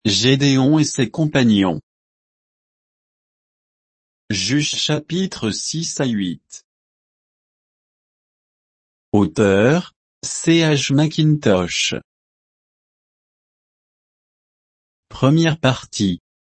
Gédéon et ses compagnons. Juges chapitres 6 à 8. Auteur, C.H. Mackintosh. Première partie.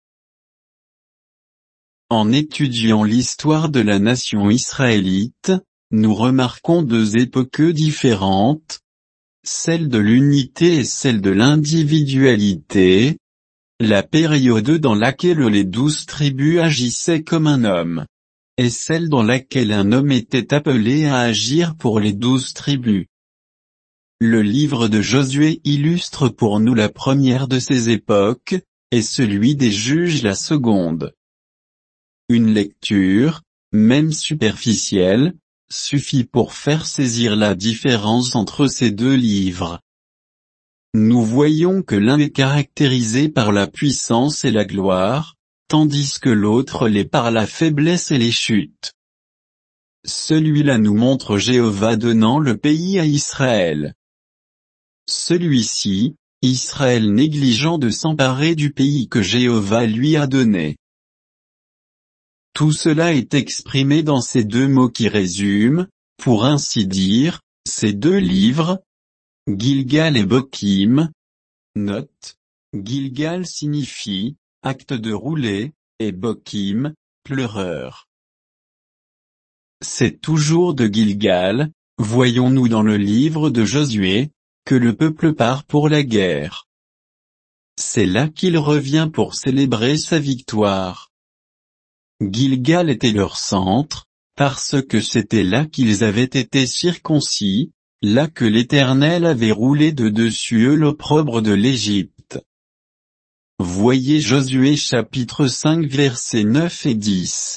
En étudiant l'histoire de la nation israélite, nous remarquons deux époques différentes, celle de l'unité et celle de l'individualité, la période dans laquelle les 12 tribus agissaient comme un homme, et celle dans laquelle un homme était appelé à agir pour les 12 tribus. Le livre de Josué illustre pour nous la première de ces époques, et celui des juges la seconde. Une lecture, même superficielle, suffit pour faire saisir la différence entre ces deux livres. Nous voyons que l'un est caractérisé par la puissance et la gloire, tandis que l'autre l'est par la faiblesse et les chutes. Celui-là nous montre Jéhovah donnant le pays à Israël. Celui-ci, Israël négligent de s'emparer du pays que Jéhovah lui a donné. Tout cela est exprimé dans ces deux mots qui résument, pour ainsi dire, ces deux livres, Gilgal et Bokim. Note, Gilgal signifie, acte de rouler, et Bokim, pleureur. C'est toujours de Gilgal, voyons-nous dans le livre de Josué, que le peuple part pour la guerre. C'est là qu'il revient pour célébrer sa victoire. Gilgal était leur centre, parce que c'était là qu'ils avaient été circoncis, là que l'Éternel avait roulé de dessus eux l'opprobre de l'Égypte. Voyez Josué chapitre 5 versets 9 et 10.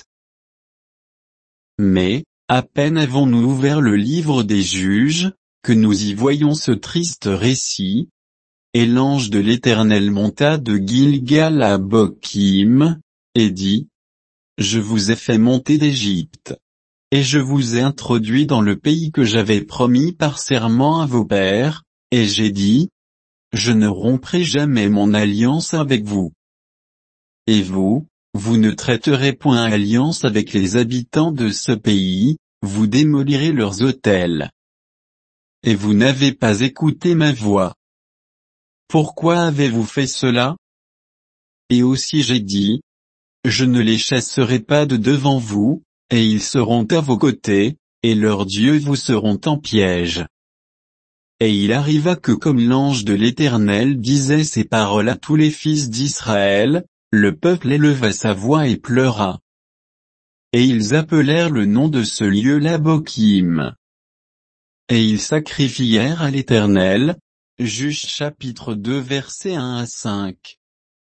Mais, à peine avons-nous ouvert le livre des juges, que nous y voyons ce triste récit. Et l'ange de l'Éternel monta de Gilgal à Bokim, et dit, je vous ai fait monter d'Égypte. Et je vous ai introduit dans le pays que j'avais promis par serment à vos pères, et j'ai dit, je ne romprai jamais mon alliance avec vous. Et vous, vous ne traiterez point alliance avec les habitants de ce pays, vous démolirez leurs autels. Et vous n'avez pas écouté ma voix. Pourquoi avez-vous fait cela? Et aussi j'ai dit, je ne les chasserai pas de devant vous, et ils seront à vos côtés, et leurs dieux vous seront en piège. Et il arriva que comme l'ange de l'Éternel disait ces paroles à tous les fils d'Israël, le peuple éleva sa voix et pleura. Et ils appelèrent le nom de ce lieu-là Bokim. Et ils sacrifièrent à l'Éternel. Juges chapitre 2 versets 1 à 5.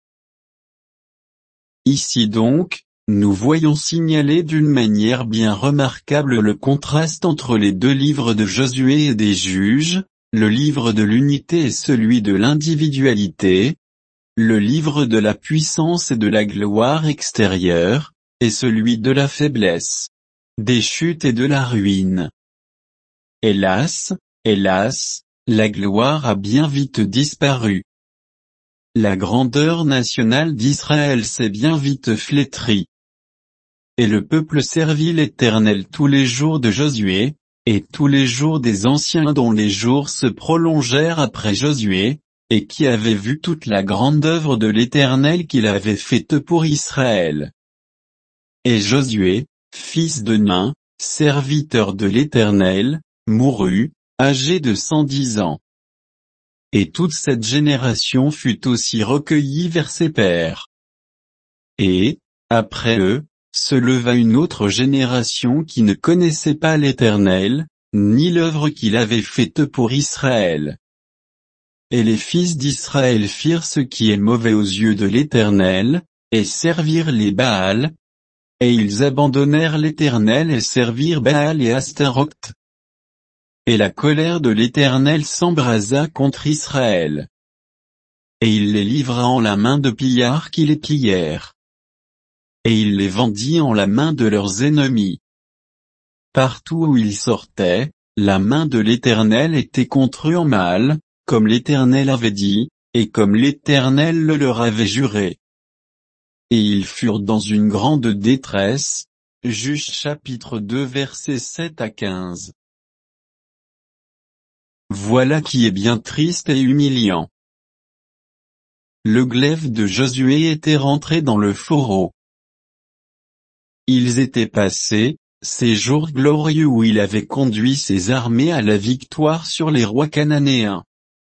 Ici donc, nous voyons signaler d'une manière bien remarquable le contraste entre les deux livres de Josué et des juges, le livre de l'unité et celui de l'individualité, le livre de la puissance et de la gloire extérieure, et celui de la faiblesse, des chutes et de la ruine. Hélas, hélas, la gloire a bien vite disparu. La grandeur nationale d'Israël s'est bien vite flétrie. Et le peuple servit l'Éternel tous les jours de Josué, et tous les jours des anciens dont les jours se prolongèrent après Josué, et qui avaient vu toute la grande œuvre de l'Éternel qu'il avait faite pour Israël. Et Josué, fils de Nun, serviteur de l'Éternel, mourut, âgé de 110 ans. Et toute cette génération fut aussi recueillie vers ses pères. Et, après eux, se leva une autre génération qui ne connaissait pas l'Éternel, ni l'œuvre qu'il avait faite pour Israël. Et les fils d'Israël firent ce qui est mauvais aux yeux de l'Éternel, et servirent les Baals, et ils abandonnèrent l'Éternel et servirent Baal et Astaroth. Et la colère de l'Éternel s'embrasa contre Israël. Et il les livra en la main de pillards qui les pillèrent. Et il les vendit en la main de leurs ennemis. Partout où ils sortaient, la main de l'Éternel était contre eux en mal, comme l'Éternel avait dit, et comme l'Éternel le leur avait juré. Et ils furent dans une grande détresse. Juges chapitre 2 versets 7 à 15. Voilà qui est bien triste et humiliant. Le glaive de Josué était rentré dans le fourreau. Ils étaient passés, ces jours glorieux où il avait conduit ses armées à la victoire sur les rois cananéens.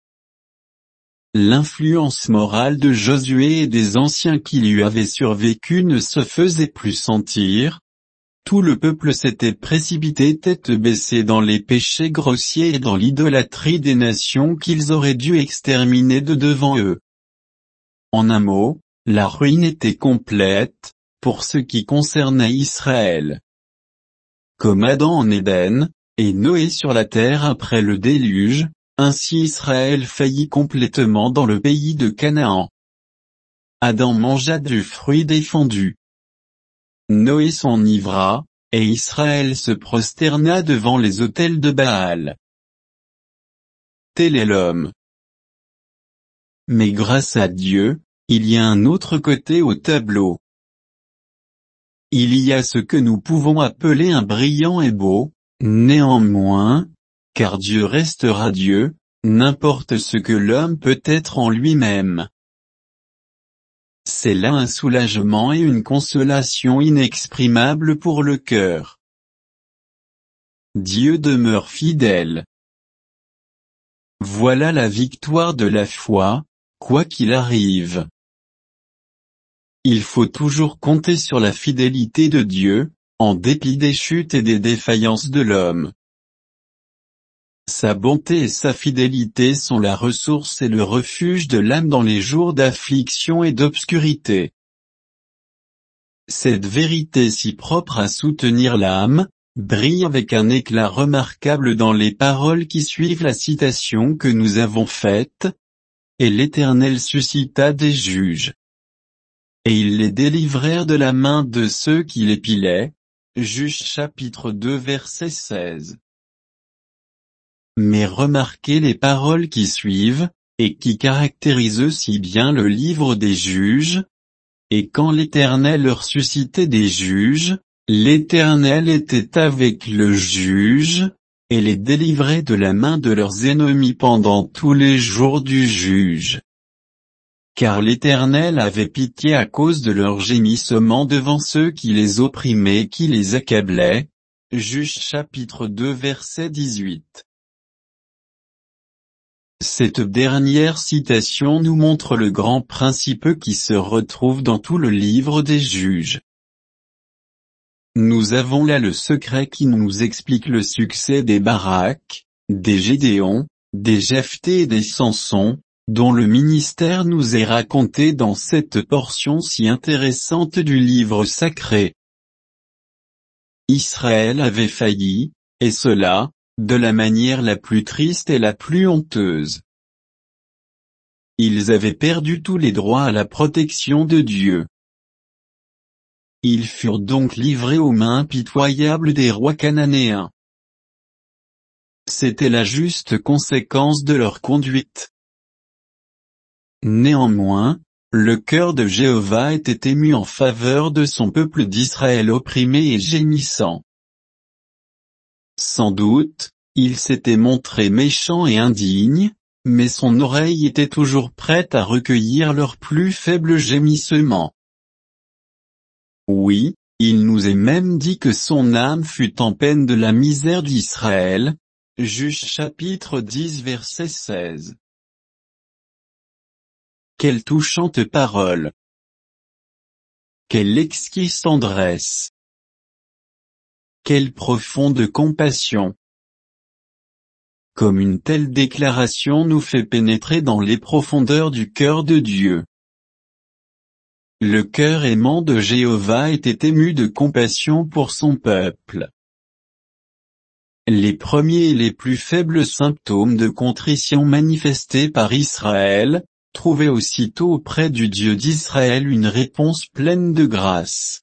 L'influence morale de Josué et des anciens qui lui avaient survécu ne se faisait plus sentir. Tout le peuple s'était précipité tête baissée dans les péchés grossiers et dans l'idolâtrie des nations qu'ils auraient dû exterminer de devant eux. En un mot, la ruine était complète, pour ce qui concernait Israël. Comme Adam en Éden, et Noé sur la terre après le déluge, ainsi Israël faillit complètement dans le pays de Canaan. Adam mangea du fruit défendu. Noé s'enivra, et Israël se prosterna devant les autels de Baal. Tel est l'homme. Mais grâce à Dieu, il y a un autre côté au tableau. Il y a ce que nous pouvons appeler un brillant et beau, néanmoins, car Dieu restera Dieu, n'importe ce que l'homme peut être en lui-même. C'est là un soulagement et une consolation inexprimable pour le cœur. Dieu demeure fidèle. Voilà la victoire de la foi, quoi qu'il arrive. Il faut toujours compter sur la fidélité de Dieu, en dépit des chutes et des défaillances de l'homme. Sa bonté et sa fidélité sont la ressource et le refuge de l'âme dans les jours d'affliction et d'obscurité. Cette vérité si propre à soutenir l'âme, brille avec un éclat remarquable dans les paroles qui suivent la citation que nous avons faite. Et l'Éternel suscita des juges. Et ils les délivrèrent de la main de ceux qui les pillaient. Juges chapitre 2 verset 16. Mais remarquez les paroles qui suivent, et qui caractérisent si bien le livre des juges. Et quand l'Éternel leur suscitait des juges, l'Éternel était avec le juge, et les délivrait de la main de leurs ennemis pendant tous les jours du juge. Car l'Éternel avait pitié à cause de leurs gémissements devant ceux qui les opprimaient et qui les accablaient. Juges chapitre 2 verset 18. Cette dernière citation nous montre le grand principe qui se retrouve dans tout le livre des juges. Nous avons là le secret qui nous explique le succès des Barak, des Gédéon, des Jephthé et des Samson, dont le ministère nous est raconté dans cette portion si intéressante du livre sacré. Israël avait failli, et cela, de la manière la plus triste et la plus honteuse. Ils avaient perdu tous les droits à la protection de Dieu. Ils furent donc livrés aux mains impitoyables des rois cananéens. C'était la juste conséquence de leur conduite. Néanmoins, le cœur de Jéhovah était ému en faveur de son peuple d'Israël opprimé et gémissant. Sans doute, il s'était montré méchant et indigne, mais son oreille était toujours prête à recueillir leurs plus faibles gémissements. Oui, il nous est même dit que son âme fut en peine de la misère d'Israël. Juges chapitre 10 verset 16. Quelle touchante parole! Quelle exquise tendresse! Quelle profonde compassion! Comme une telle déclaration nous fait pénétrer dans les profondeurs du cœur de Dieu. Le cœur aimant de Jéhovah était ému de compassion pour son peuple. Les premiers et les plus faibles symptômes de contrition manifestés par Israël, trouvaient aussitôt auprès du Dieu d'Israël une réponse pleine de grâce.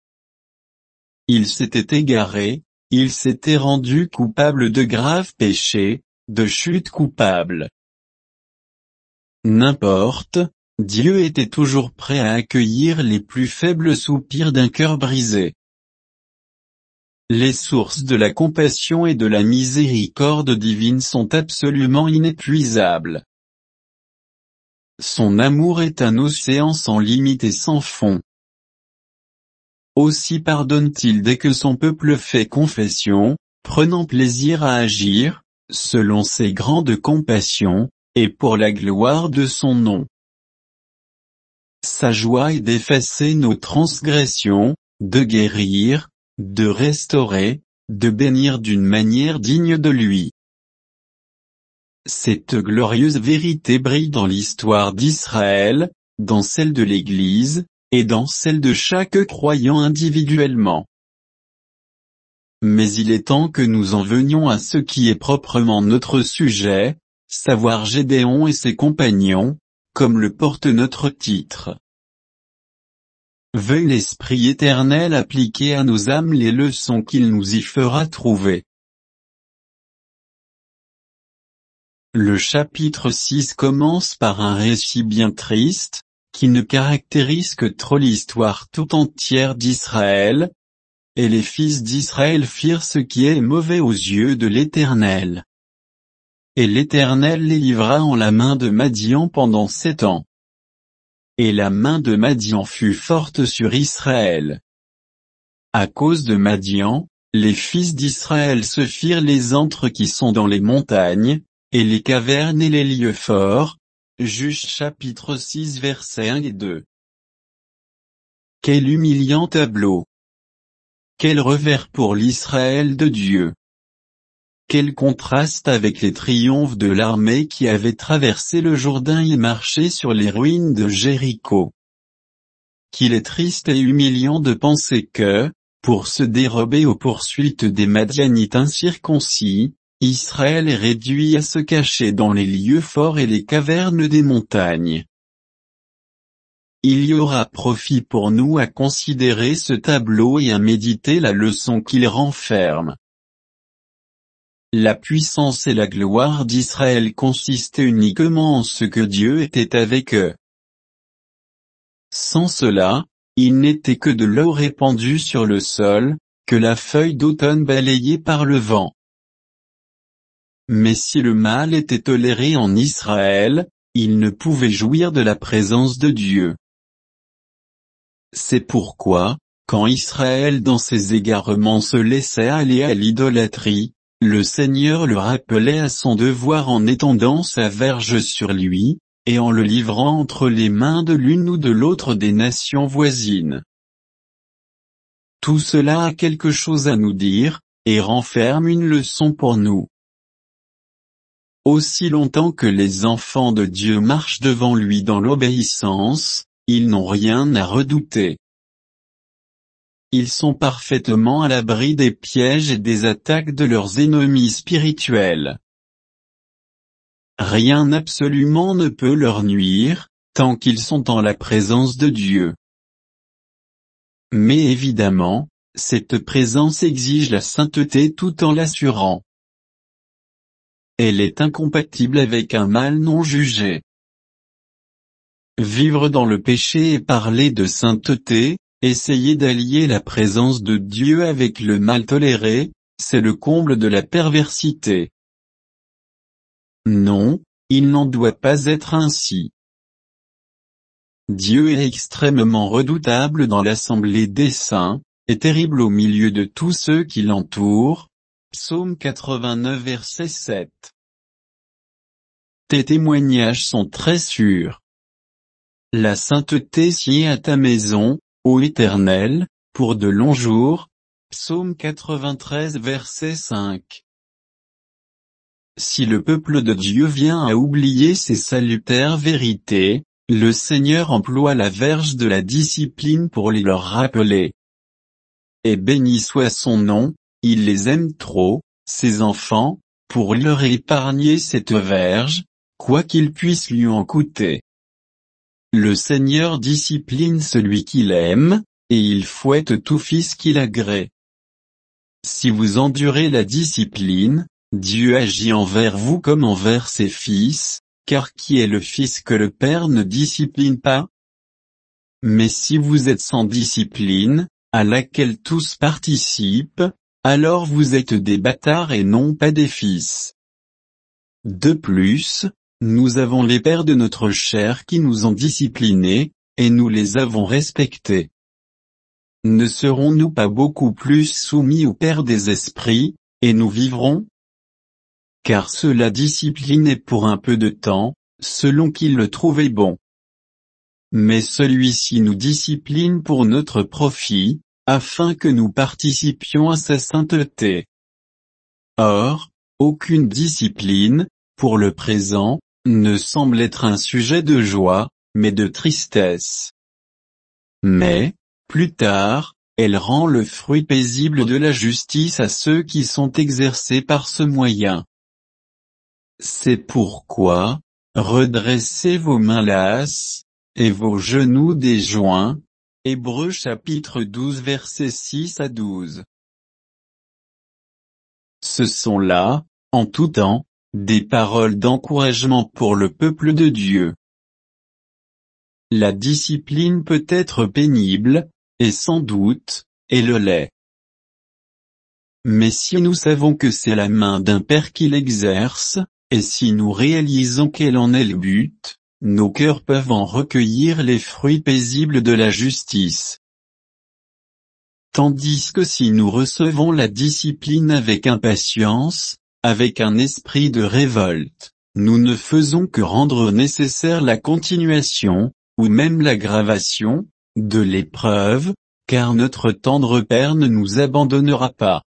Il s'était égaré, il s'était rendu coupable de graves péchés, de chutes coupables. N'importe, Dieu était toujours prêt à accueillir les plus faibles soupirs d'un cœur brisé. Les sources de la compassion et de la miséricorde divine sont absolument inépuisables. Son amour est un océan sans limite et sans fond. Aussi pardonne-t-il dès que son peuple fait confession, prenant plaisir à agir, selon ses grandes compassions, et pour la gloire de son nom. Sa joie est d'effacer nos transgressions, de guérir, de restaurer, de bénir d'une manière digne de lui. Cette glorieuse vérité brille dans l'histoire d'Israël, dans celle de l'Église, et dans celle de chaque croyant individuellement. Mais il est temps que nous en venions à ce qui est proprement notre sujet, savoir Gédéon et ses compagnons, comme le porte notre titre. Veuille l'Esprit éternel appliquer à nos âmes les leçons qu'il nous y fera trouver. Le chapitre 6 commence par un récit bien triste, qui ne caractérise que trop l'histoire tout entière d'Israël. Et les fils d'Israël firent ce qui est mauvais aux yeux de l'Éternel. Et l'Éternel les livra en la main de Madian pendant 7 ans. Et la main de Madian fut forte sur Israël. À cause de Madian, les fils d'Israël se firent les antres qui sont dans les montagnes, et les cavernes et les lieux forts. Juge chapitre 6 versets 1 et 2. Quel humiliant tableau! Quel revers pour l'Israël de Dieu! Quel contraste avec les triomphes de l'armée qui avait traversé le Jourdain et marché sur les ruines de Jéricho! Qu'il est triste et humiliant de penser que, pour se dérober aux poursuites des Madianites incirconcis, Israël est réduit à se cacher dans les lieux forts et les cavernes des montagnes. Il y aura profit pour nous à considérer ce tableau et à méditer la leçon qu'il renferme. La puissance et la gloire d'Israël consistaient uniquement en ce que Dieu était avec eux. Sans cela, ils n'étaient que de l'eau répandue sur le sol, que la feuille d'automne balayée par le vent. Mais si le mal était toléré en Israël, il ne pouvait jouir de la présence de Dieu. C'est pourquoi, quand Israël dans ses égarements se laissait aller à l'idolâtrie, le Seigneur le rappelait à son devoir en étendant sa verge sur lui, et en le livrant entre les mains de l'une ou de l'autre des nations voisines. Tout cela a quelque chose à nous dire, et renferme une leçon pour nous. Aussi longtemps que les enfants de Dieu marchent devant lui dans l'obéissance, ils n'ont rien à redouter. Ils sont parfaitement à l'abri des pièges et des attaques de leurs ennemis spirituels. Rien absolument ne peut leur nuire, tant qu'ils sont en la présence de Dieu. Mais évidemment, cette présence exige la sainteté tout en l'assurant. Elle est incompatible avec un mal non jugé. Vivre dans le péché et parler de sainteté, essayer d'allier la présence de Dieu avec le mal toléré, c'est le comble de la perversité. Non, il n'en doit pas être ainsi. Dieu est extrêmement redoutable dans l'assemblée des saints, et terrible au milieu de tous ceux qui l'entourent. Psaume 89 verset 7. Tes témoignages sont très sûrs. La sainteté sied à ta maison, ô Éternel, pour de longs jours. Psaume 93 verset 5. Si le peuple de Dieu vient à oublier ces salutaires vérités, le Seigneur emploie la verge de la discipline pour les leur rappeler. Et béni soit son nom, il les aime trop, ses enfants, pour leur épargner cette verge, quoi qu'il puisse lui en coûter. Le Seigneur discipline celui qu'il aime, et il fouette tout fils qu'il agrée. Si vous endurez la discipline, Dieu agit envers vous comme envers ses fils, Car qui est le Fils que le Père ne discipline pas? Mais si vous êtes sans discipline, à laquelle tous participent, alors vous êtes des bâtards et non pas des fils. De plus, nous avons les pères de notre chair qui nous ont disciplinés, et nous les avons respectés. Ne serons-nous pas beaucoup plus soumis au Père des esprits, et nous vivrons? Car cela disciplinait pour un peu de temps, selon qu'il le trouvait bon. Mais celui-ci nous discipline pour notre profit, afin que nous participions à sa sainteté. Or, aucune discipline, pour le présent, ne semble être un sujet de joie, mais de tristesse. Mais, plus tard, elle rend le fruit paisible de la justice à ceux qui sont exercés par ce moyen. C'est pourquoi, redressez vos mains lasses, et vos genoux déjoints. Hébreux chapitre 12 versets 6 à 12. Ce sont là, en tout temps, des paroles d'encouragement pour le peuple de Dieu. La discipline peut être pénible, et sans doute, elle l'est. Mais si nous savons que c'est la main d'un Père qui l'exerce, et si nous réalisons quel en est le but, nos cœurs peuvent en recueillir les fruits paisibles de la justice. Tandis que si nous recevons la discipline avec impatience, avec un esprit de révolte, nous ne faisons que rendre nécessaire la continuation, ou même l'aggravation, de l'épreuve, car notre tendre Père ne nous abandonnera pas.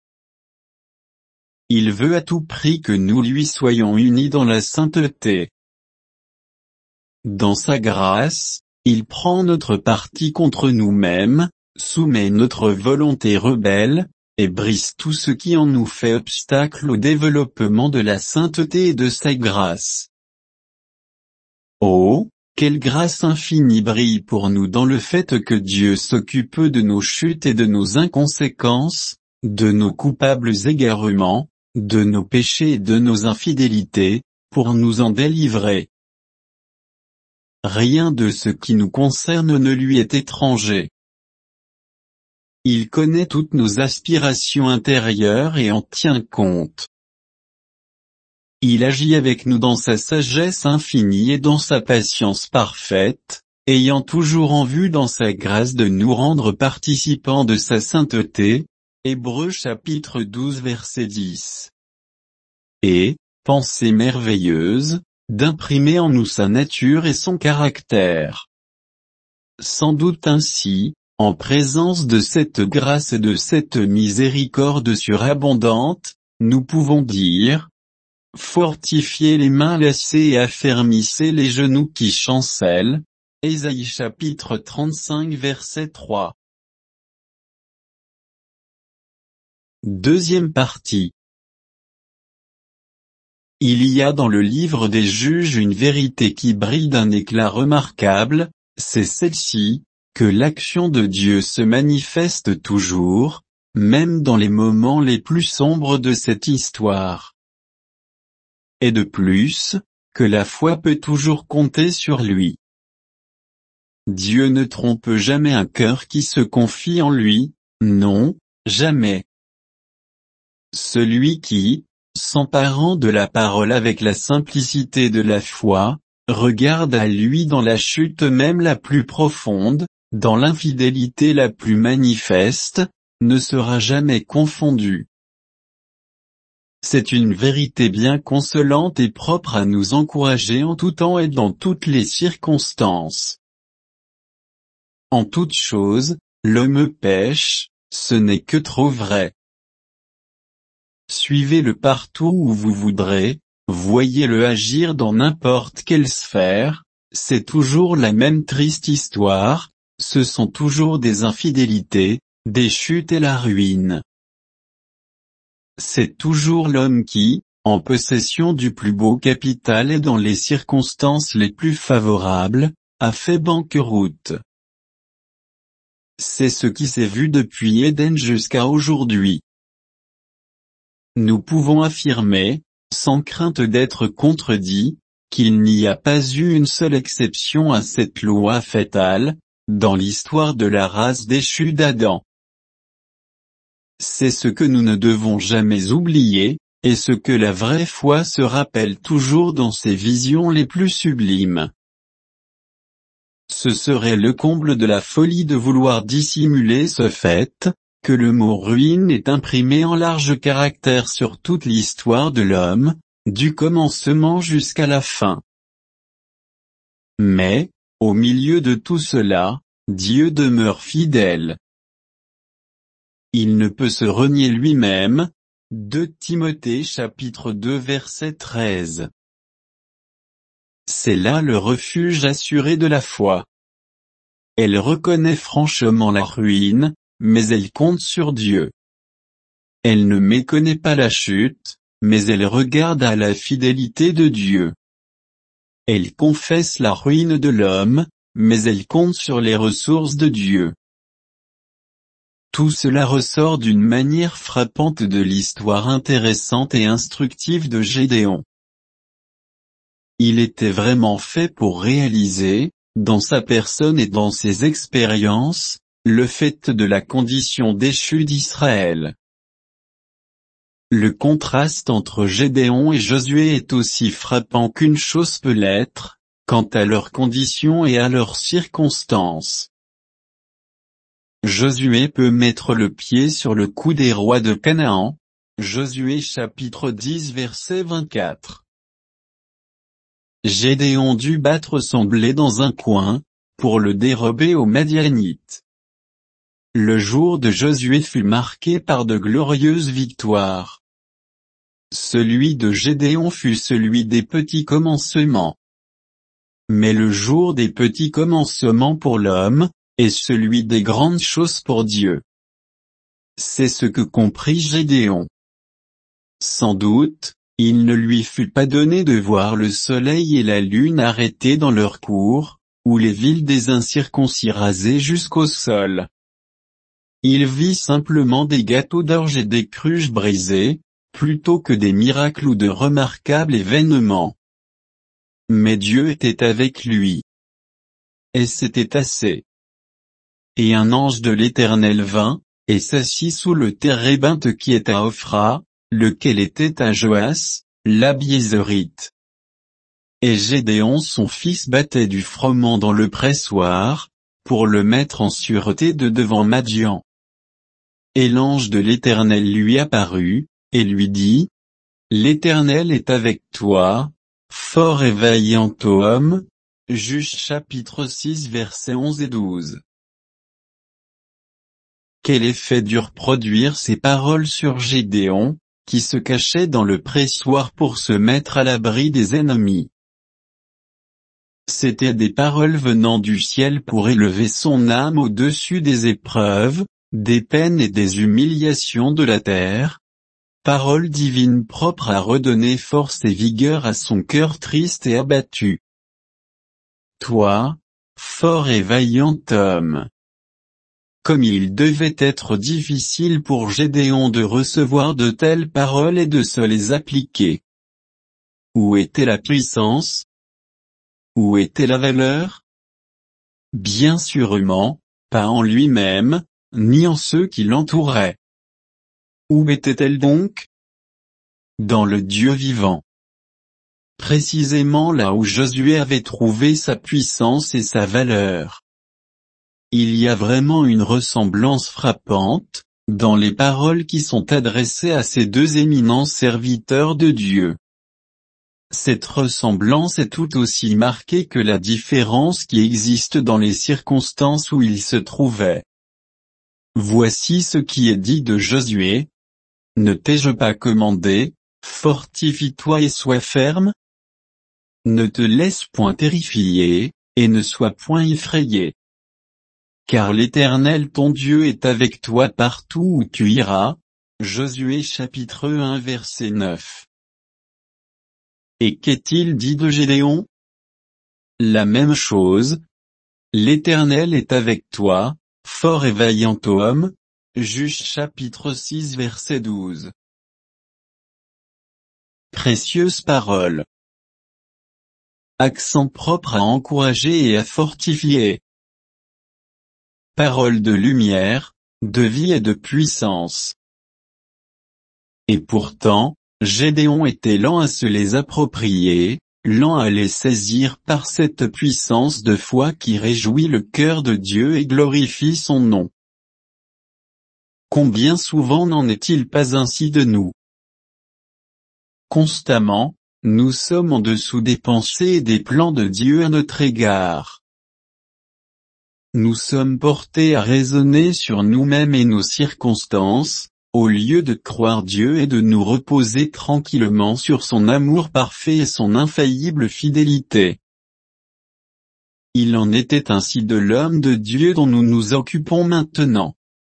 Il veut à tout prix que nous lui soyons unis dans la sainteté. Dans sa grâce, il prend notre parti contre nous-mêmes, soumet notre volonté rebelle, et brise tout ce qui en nous fait obstacle au développement de la sainteté et de sa grâce. Oh, quelle grâce infinie brille pour nous dans le fait que Dieu s'occupe de nos chutes et de nos inconséquences, de nos coupables égarements, de nos péchés et de nos infidélités, pour nous en délivrer. Rien de ce qui nous concerne ne lui est étranger. Il connaît toutes nos aspirations intérieures et en tient compte. Il agit avec nous dans sa sagesse infinie et dans sa patience parfaite, ayant toujours en vue dans sa grâce de nous rendre participants de sa sainteté. Hébreux chapitre 12 verset 10. Et, pensée merveilleuse, d'imprimer en nous sa nature et son caractère. Sans doute ainsi, en présence de cette grâce et de cette miséricorde surabondante, nous pouvons dire: fortifiez les mains lassées et affermissez les genoux qui chancellent. Ésaïe chapitre 35 verset 3. Deuxième partie. Il y a dans le livre des Juges une vérité qui brille d'un éclat remarquable, c'est celle-ci, que l'action de Dieu se manifeste toujours, même dans les moments les plus sombres de cette histoire. Et de plus, que la foi peut toujours compter sur lui. Dieu ne trompe jamais un cœur qui se confie en lui, non, jamais. Celui qui, s'emparant de la parole avec la simplicité de la foi, regarde à lui dans la chute même la plus profonde, dans l'infidélité la plus manifeste, ne sera jamais confondu. C'est une vérité bien consolante et propre à nous encourager en tout temps et dans toutes les circonstances. En toute chose, l'homme pêche, ce n'est que trop vrai. Suivez-le partout où vous voudrez, voyez-le agir dans n'importe quelle sphère, c'est toujours la même triste histoire, ce sont toujours des infidélités, des chutes et la ruine. C'est toujours l'homme qui, en possession du plus beau capital et dans les circonstances les plus favorables, a fait banqueroute. C'est ce qui s'est vu depuis Éden jusqu'à aujourd'hui. Nous pouvons affirmer, sans crainte d'être contredits, qu'il n'y a pas eu une seule exception à cette loi fatale, dans l'histoire de la race déchue d'Adam. C'est ce que nous ne devons jamais oublier, et ce que la vraie foi se rappelle toujours dans ses visions les plus sublimes. Ce serait le comble de la folie de vouloir dissimuler ce fait, que le mot ruine est imprimé en large caractère sur toute l'histoire de l'homme, du commencement jusqu'à la fin. Mais, au milieu de tout cela, Dieu demeure fidèle. Il ne peut se renier lui-même. 2 Timothée chapitre 2 verset 13. C'est là le refuge assuré de la foi. Elle reconnaît franchement la ruine, mais elle compte sur Dieu. Elle ne méconnaît pas la chute, mais elle regarde à la fidélité de Dieu. Elle confesse la ruine de l'homme, mais elle compte sur les ressources de Dieu. Tout cela ressort d'une manière frappante de l'histoire intéressante et instructive de Gédéon. Il était vraiment fait pour réaliser, dans sa personne et dans ses expériences, le fait de la condition déchue d'Israël. Le contraste entre Gédéon et Josué est aussi frappant qu'une chose peut l'être, quant à leurs conditions et à leurs circonstances. Josué peut mettre le pied sur le cou des rois de Canaan. Josué chapitre 10 verset 24. Gédéon dut battre son blé dans un coin, pour le dérober aux Madianites. Le jour de Josué fut marqué par de glorieuses victoires. Celui de Gédéon fut celui des petits commencements. Mais le jour des petits commencements pour l'homme, est celui des grandes choses pour Dieu. C'est ce que comprit Gédéon. Sans doute, il ne lui fut pas donné de voir le soleil et la lune arrêtés dans leur cours, ou les villes des incirconcis rasées jusqu'au sol. Il vit simplement des gâteaux d'orge et des cruches brisées, plutôt que des miracles ou de remarquables événements. Mais Dieu était avec lui. Et c'était assez. Et un ange de l'Éternel vint, et s'assit sous le térébinthe qui est à Ophra, lequel était à Joas, l'Abiézérite. Et Gédéon son fils battait du froment dans le pressoir, pour le mettre en sûreté de devant Madian. Et l'ange de l'Éternel lui apparut, et lui dit, l'Éternel est avec toi, fort et vaillant homme. Juges chapitre 6 versets 11 et 12. Quel effet durent produire ces paroles sur Gédéon, qui se cachait dans le pressoir pour se mettre à l'abri des ennemis? C'étaient des paroles venant du ciel pour élever son âme au-dessus des épreuves, des peines et des humiliations de la terre. Paroles divines propres à redonner force et vigueur à son cœur triste et abattu. Toi, fort et vaillant homme. Comme il devait être difficile pour Gédéon de recevoir de telles paroles et de se les appliquer. Où était la puissance? Où était la valeur? Bien sûrement, pas en lui-même, ni en ceux qui l'entouraient. Où était-elle donc? Dans le Dieu vivant. Précisément là où Josué avait trouvé sa puissance et sa valeur. Il y a vraiment une ressemblance frappante, dans les paroles qui sont adressées à ces deux éminents serviteurs de Dieu. Cette ressemblance est tout aussi marquée que la différence qui existe dans les circonstances où ils se trouvaient. Voici ce qui est dit de Josué. Ne t'ai-je pas commandé, fortifie-toi et sois ferme? Ne te laisse point terrifier, et ne sois point effrayé. Car l'Éternel ton Dieu est avec toi partout où tu iras. Josué chapitre 1 verset 9. Et qu'est-il dit de Gédéon? La même chose. L'Éternel est avec toi, fort et vaillant homme. Juges chapitre 6 verset 12. Précieuse parole. accent propre à encourager et à fortifier. Parole de lumière, de vie et de puissance. Et pourtant, Gédéon était lent à se les approprier, lent à les saisir par cette puissance de foi qui réjouit le cœur de Dieu et glorifie son nom. Combien souvent n'en est-il pas ainsi de nous? Constamment, nous sommes en dessous des pensées et des plans de Dieu à notre égard. Nous sommes portés à raisonner sur nous-mêmes et nos circonstances, au lieu de croire Dieu et de nous reposer tranquillement sur son amour parfait et son infaillible fidélité. Il en était ainsi de l'homme de Dieu dont nous nous occupons maintenant.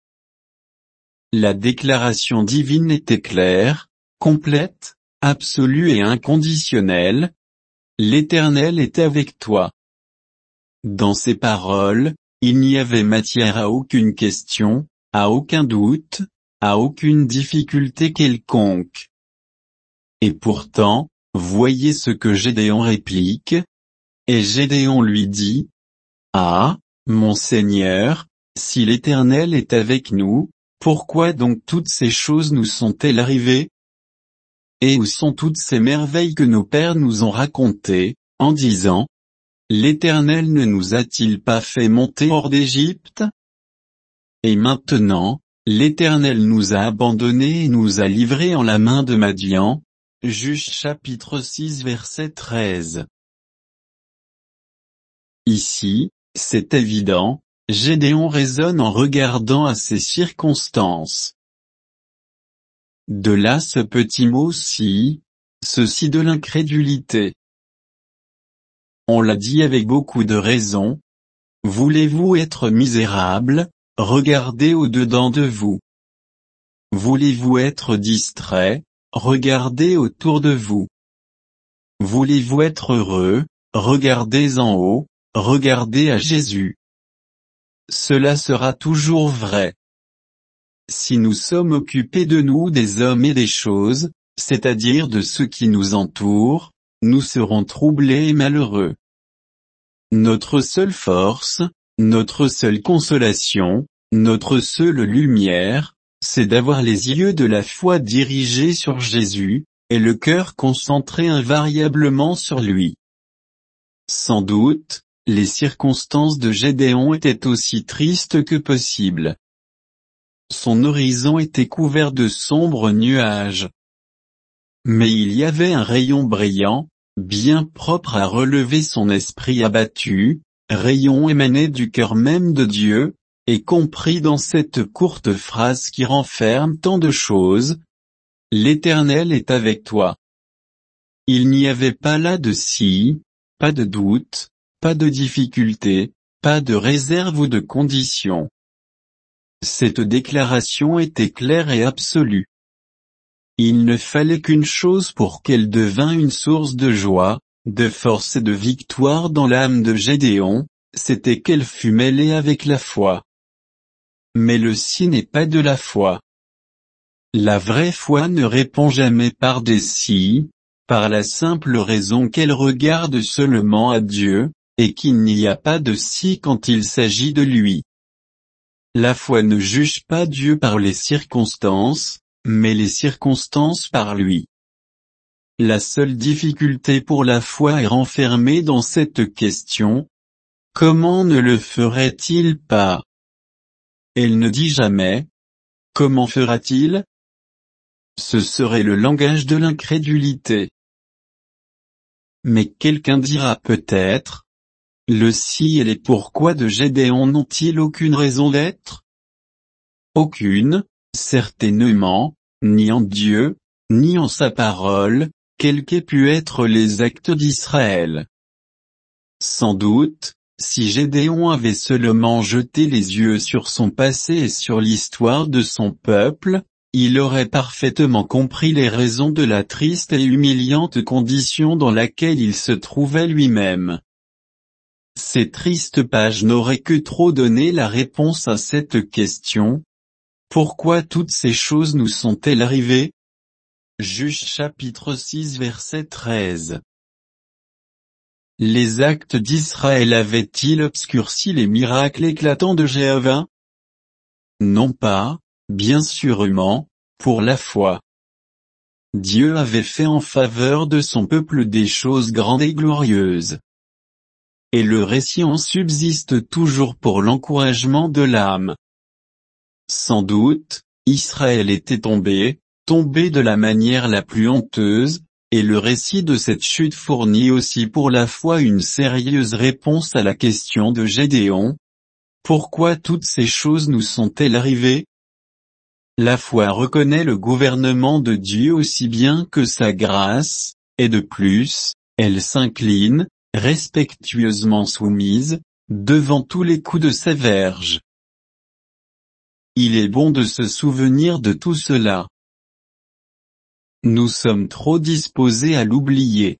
La déclaration divine était claire, complète, absolue et inconditionnelle. L'Éternel est avec toi. Dans ces paroles, il n'y avait matière à aucune question, à aucun doute, à aucune difficulté quelconque. Et pourtant, voyez ce que Gédéon réplique. Et Gédéon lui dit, « Ah, mon Seigneur, si l'Éternel est avec nous, pourquoi donc toutes ces choses nous sont-elles arrivées? Et où sont toutes ces merveilles que nos pères nous ont racontées, en disant, l'Éternel ne nous a-t-il pas fait monter hors d'Égypte? Et maintenant, l'Éternel nous a abandonnés et nous a livrés en la main de Madian. » Juges chapitre 6 verset 13. Ici, c'est évident, Gédéon raisonne en regardant à ces circonstances. De là ce petit mot si, ceci de l'incrédulité. On l'a dit avec beaucoup de raison. Voulez-vous être misérable? Regardez au-dedans de vous. Voulez-vous être distrait? Regardez autour de vous. Voulez-vous être heureux? Regardez en haut, regardez à Jésus. Cela sera toujours vrai. Si nous sommes occupés de nous, des hommes et des choses, c'est-à-dire de ceux qui nous entourent, nous serons troublés et malheureux. Notre seule force, notre seule consolation, notre seule lumière, c'est d'avoir les yeux de la foi dirigés sur Jésus, et le cœur concentré invariablement sur lui. Sans doute, les circonstances de Gédéon étaient aussi tristes que possible. Son horizon était couvert de sombres nuages. Mais il y avait un rayon brillant, bien propre à relever son esprit abattu, rayon émané du cœur même de Dieu, et compris dans cette courte phrase qui renferme tant de choses. L'Éternel est avec toi. Il n'y avait pas là de si, pas de doute, pas de difficulté, pas de réserve ou de condition. Cette déclaration était claire et absolue. Il ne fallait qu'une chose pour qu'elle devînt une source de joie, de force et de victoire dans l'âme de Gédéon, c'était qu'elle fût mêlée avec la foi. Mais le si n'est pas de la foi. La vraie foi ne répond jamais par des si, par la simple raison qu'elle regarde seulement à Dieu, et qu'il n'y a pas de si quand il s'agit de lui. La foi ne juge pas Dieu par les circonstances, mais les circonstances par lui. La seule difficulté pour la foi est renfermée dans cette question. Comment ne le ferait-il pas? Elle ne dit jamais. Comment fera-t-il? Ce serait le langage de l'incrédulité. Mais quelqu'un dira peut-être, le si et les pourquoi de Gédéon n'ont-ils aucune raison d'être? Aucune, certainement, ni en Dieu, ni en sa parole, quels qu'aient pu être les actes d'Israël. Sans doute, si Gédéon avait seulement jeté les yeux sur son passé et sur l'histoire de son peuple, il aurait parfaitement compris les raisons de la triste et humiliante condition dans laquelle il se trouvait lui-même. Ces tristes pages n'auraient que trop donné la réponse à cette question. Pourquoi toutes ces choses nous sont-elles arrivées? Juges chapitre 6 verset 13. les actes d'Israël avaient-ils obscurci les miracles éclatants de Jéhovah? Non pas, bien sûrement, pour la foi. Dieu avait fait en faveur de son peuple des choses grandes et glorieuses. Et le récit en subsiste toujours pour l'encouragement de l'âme. Sans doute, Israël était tombé de la manière la plus honteuse, et le récit de cette chute fournit aussi pour la foi une sérieuse réponse à la question de Gédéon. Pourquoi toutes ces choses nous sont-elles arrivées? La foi reconnaît le gouvernement de Dieu aussi bien que sa grâce, et de plus, elle s'incline, respectueusement soumise, devant tous les coups de sa verge. Il est bon de se souvenir de tout cela. Nous sommes trop disposés à l'oublier.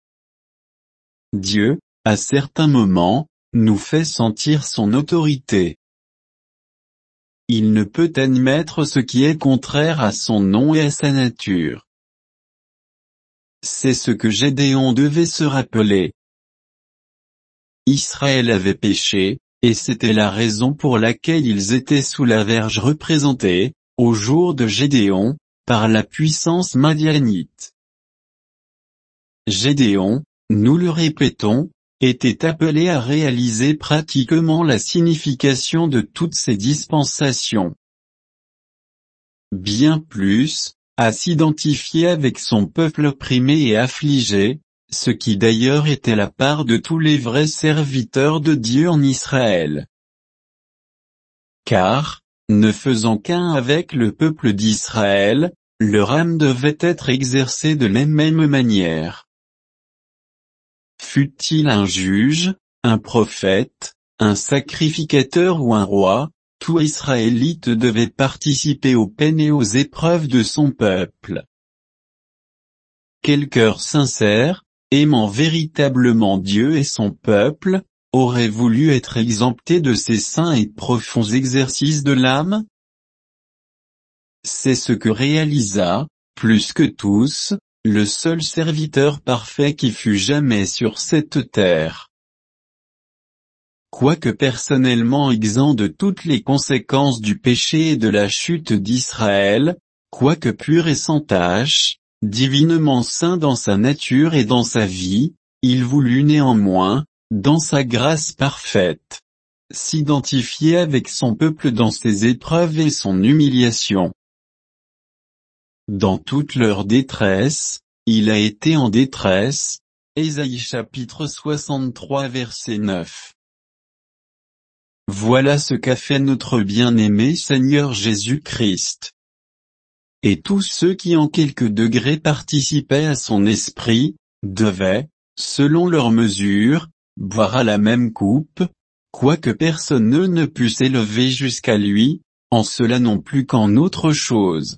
Dieu, à certains moments, nous fait sentir son autorité. Il ne peut admettre ce qui est contraire à son nom et à sa nature. C'est ce que Gédéon devait se rappeler. Israël avait péché, et c'était la raison pour laquelle ils étaient sous la verge représentée, au jour de Gédéon, par la puissance madianite. Gédéon, nous le répétons, était appelé à réaliser pratiquement la signification de toutes ces dispensations. Bien plus, à s'identifier avec son peuple opprimé et affligé, ce qui d'ailleurs était la part de tous les vrais serviteurs de Dieu en Israël. Car, ne faisant qu'un avec le peuple d'Israël, leur âme devait être exercée de la même manière. Fût-il un juge, un prophète, un sacrificateur ou un roi, tout Israélite devait participer aux peines et aux épreuves de son peuple. Quel cœur sincère, aimant véritablement Dieu et son peuple, aurait voulu être exempté de ces saints et profonds exercices de l'âme? C'est ce que réalisa, plus que tous, le seul serviteur parfait qui fut jamais sur cette terre. Quoique personnellement exempt de toutes les conséquences du péché et de la chute d'Israël, quoique pur et sans tache, divinement saint dans sa nature et dans sa vie, il voulut néanmoins, dans sa grâce parfaite, s'identifier avec son peuple dans ses épreuves et son humiliation. Dans toute leur détresse, il a été en détresse. Ésaïe chapitre 63 verset 9. Voilà ce qu'a fait notre bien-aimé Seigneur Jésus-Christ. Et tous ceux qui en quelque degré participaient à son esprit, devaient, selon leur mesure, boire à la même coupe, quoique personne ne pût s'élever jusqu'à lui, en cela non plus qu'en autre chose.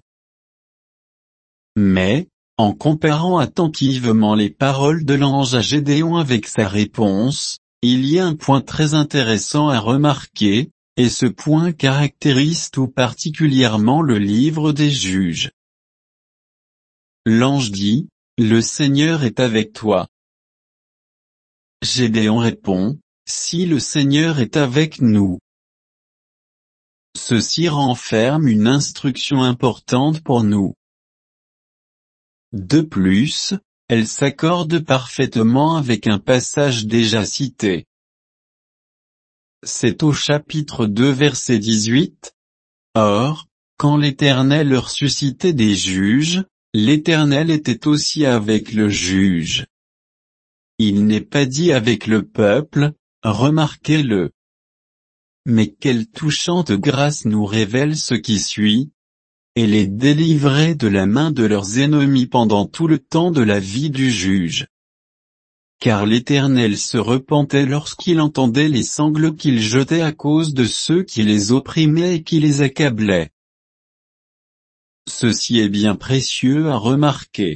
Mais, en comparant attentivement les paroles de l'ange à Gédéon avec sa réponse, il y a un point très intéressant à remarquer, et ce point caractérise tout particulièrement le livre des Juges. L'ange dit, « Le Seigneur est avec toi. » Gédéon répond, « Si le Seigneur est avec nous. » Ceci renferme une instruction importante pour nous. De plus, elle s'accorde parfaitement avec un passage déjà cité. C'est au chapitre 2 verset 18. Or, quand l'Éternel leur suscitait des juges, l'Éternel était aussi avec le juge. Il n'est pas dit avec le peuple, remarquez-le. Mais quelle touchante grâce nous révèle ce qui suit. Et les délivrer de la main de leurs ennemis pendant tout le temps de la vie du juge. Car l'Éternel se repentait lorsqu'il entendait les sanglots qu'ils jetaient à cause de ceux qui les opprimaient et qui les accablaient. Ceci est bien précieux à remarquer.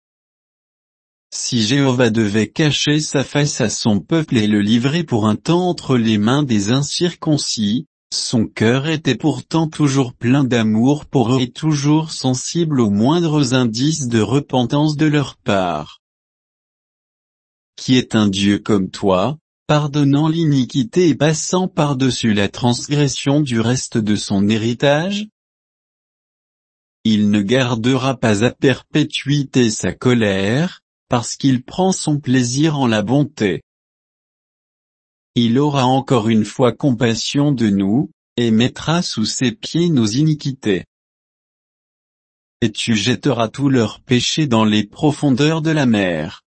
Si Jéhovah devait cacher sa face à son peuple et le livrer pour un temps entre les mains des incirconcis, son cœur était pourtant toujours plein d'amour pour eux et toujours sensible aux moindres indices de repentance de leur part. qui est un Dieu comme toi, pardonnant l'iniquité et passant par-dessus la transgression du reste de son héritage? Il ne gardera pas à perpétuité sa colère, parce qu'il prend son plaisir en la bonté. Il aura encore une fois compassion de nous, et mettra sous ses pieds nos iniquités. Et tu jetteras tous leurs péchés dans les profondeurs de la mer.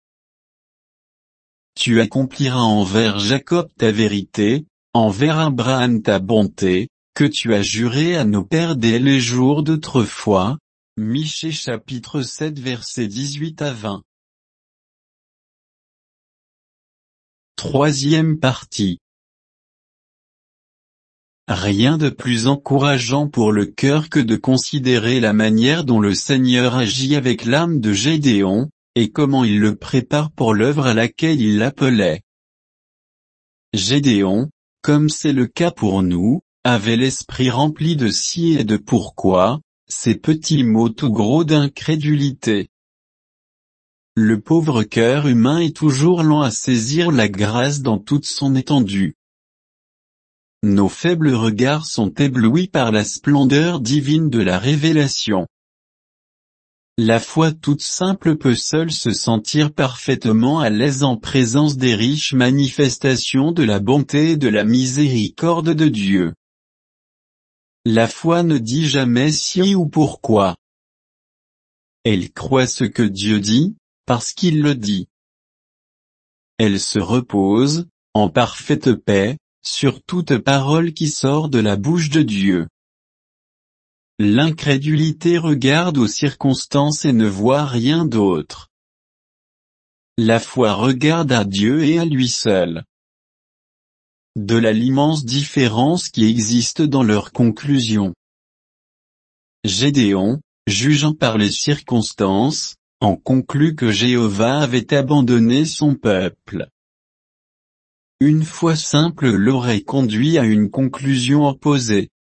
Tu accompliras envers Jacob ta vérité, envers Abraham ta bonté, que tu as juré à nos pères dès les jours d'autrefois. Michée chapitre 7 versets 18 à 20. Troisième partie. Rien de plus encourageant pour le cœur que de considérer la manière dont le Seigneur agit avec l'âme de Gédéon, et comment il le prépare pour l'œuvre à laquelle il l'appelait. Gédéon, comme c'est le cas pour nous, avait l'esprit rempli de si et de pourquoi, ces petits mots tout gros d'incrédulité. Le pauvre cœur humain est toujours lent à saisir la grâce dans toute son étendue. Nos faibles regards sont éblouis par la splendeur divine de la révélation. La foi toute simple peut seule se sentir parfaitement à l'aise en présence des riches manifestations de la bonté et de la miséricorde de Dieu. La foi ne dit jamais si ou pourquoi. Elle croit ce que Dieu dit, parce qu'il le dit. Elle se repose, en parfaite paix, sur toute parole qui sort de la bouche de Dieu. L'incrédulité regarde aux circonstances et ne voit rien d'autre. La foi regarde à Dieu et à lui seul. De là l'immense différence qui existe dans leurs conclusions. Gédéon, jugeant par les circonstances, en conclut que Jéhovah avait abandonné son peuple. Une foi simple l'aurait conduit à une conclusion opposée.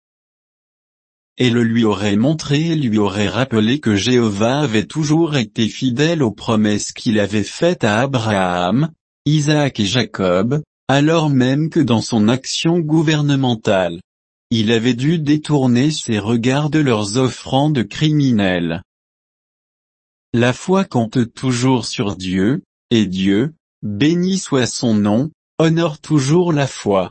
Et le lui aurait montré et lui aurait rappelé que Jéhovah avait toujours été fidèle aux promesses qu'il avait faites à Abraham, Isaac et Jacob, alors même que dans son action gouvernementale, il avait dû détourner ses regards de leurs offrandes criminelles. La foi compte toujours sur Dieu, et Dieu, béni soit son nom, honore toujours la foi.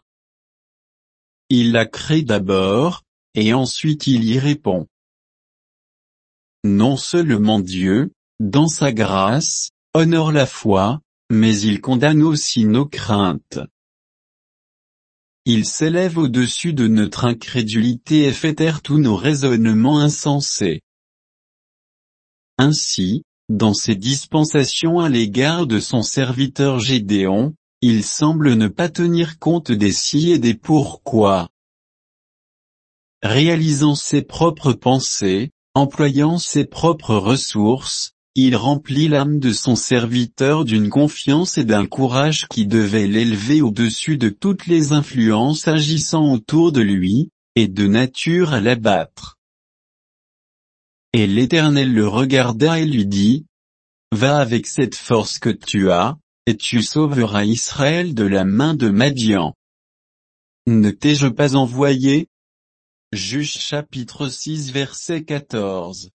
Il la crée d'abord, et ensuite il y répond. Non seulement Dieu, dans sa grâce, honore la foi, mais il condamne aussi nos craintes. Il s'élève au-dessus de notre incrédulité et fait taire tous nos raisonnements insensés. Ainsi, dans ses dispensations à l'égard de son serviteur Gédéon, il semble ne pas tenir compte des si et des pourquoi. Réalisant ses propres pensées, employant ses propres ressources, il remplit l'âme de son serviteur d'une confiance et d'un courage qui devaient l'élever au-dessus de toutes les influences agissant autour de lui, et de nature à l'abattre. Et l'Éternel le regarda et lui dit, « Va avec cette force que tu as, et tu sauveras Israël de la main de Madian. Ne t'ai-je pas envoyé ?» Juges chapitre 6 verset 14.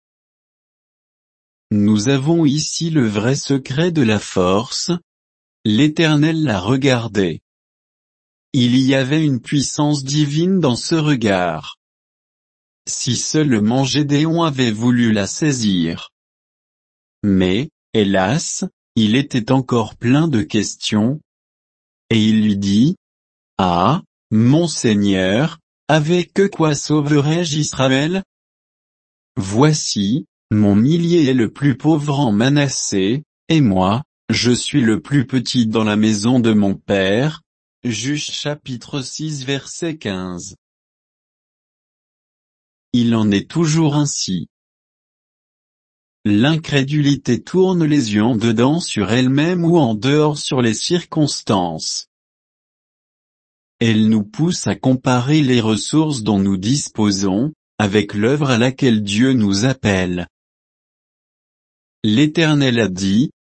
Nous avons ici le vrai secret de la force. L'Éternel l'a regardé. Il y avait une puissance divine dans ce regard. Si seulement Gédéon avait voulu la saisir. Mais, hélas, il était encore plein de questions. Et il lui dit, « Ah, mon Seigneur, avec quoi sauverai-je Israël? Voici, mon millier est le plus pauvre en Manassé, et moi, je suis le plus petit dans la maison de mon père. » Juges chapitre 6 verset 15. Il en est toujours ainsi. L'incrédulité tourne les yeux en dedans sur elle-même ou en dehors sur les circonstances. Elle nous pousse à comparer les ressources dont nous disposons, avec l'œuvre à laquelle Dieu nous appelle. L'Éternel a dit,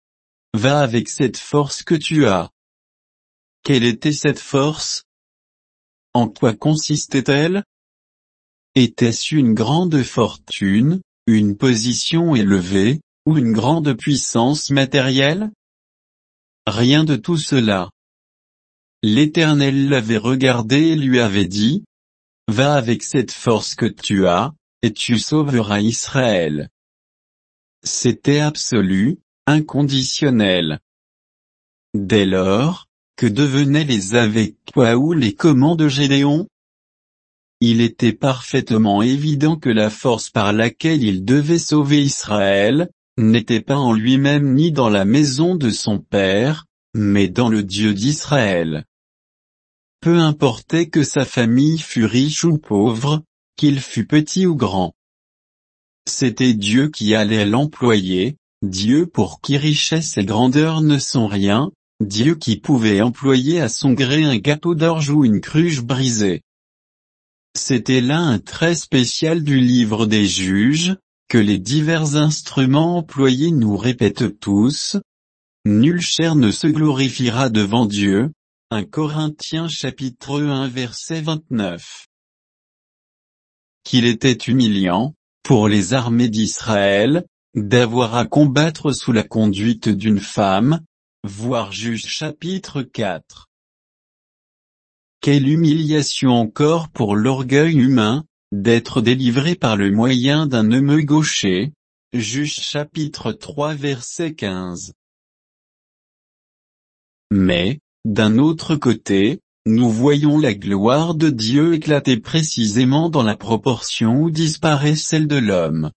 va avec cette force que tu as. Quelle était cette force? En quoi consistait-elle? Était-ce une grande fortune, une position élevée, ou une grande puissance matérielle? Rien de tout cela. L'Éternel l'avait regardé et lui avait dit, « Va avec cette force que tu as, et tu sauveras Israël. » C'était absolu, inconditionnel. Dès lors, que devenaient les avec toi ou les comment de Gédéon? Il était parfaitement évident que la force par laquelle il devait sauver Israël, n'était pas en lui-même ni dans la maison de son père, mais dans le Dieu d'Israël. Peu importait que sa famille fût riche ou pauvre, qu'il fût petit ou grand. C'était Dieu qui allait l'employer, Dieu pour qui richesse et grandeur ne sont rien, Dieu qui pouvait employer à son gré un gâteau d'orge ou une cruche brisée. C'était là un trait spécial du livre des Juges, que les divers instruments employés nous répètent tous. Nulle chair ne se glorifiera devant Dieu. 1 Corinthiens chapitre 1 verset 29. Qu'il était humiliant, pour les armées d'Israël, d'avoir à combattre sous la conduite d'une femme, voir Juges chapitre 4. Quelle humiliation encore pour l'orgueil humain, d'être délivré par le moyen d'un œmeu gaucher. Juges chapitre 3 verset 15. Mais, d'un autre côté, nous voyons la gloire de Dieu éclater précisément dans la proportion où disparaît celle de l'homme.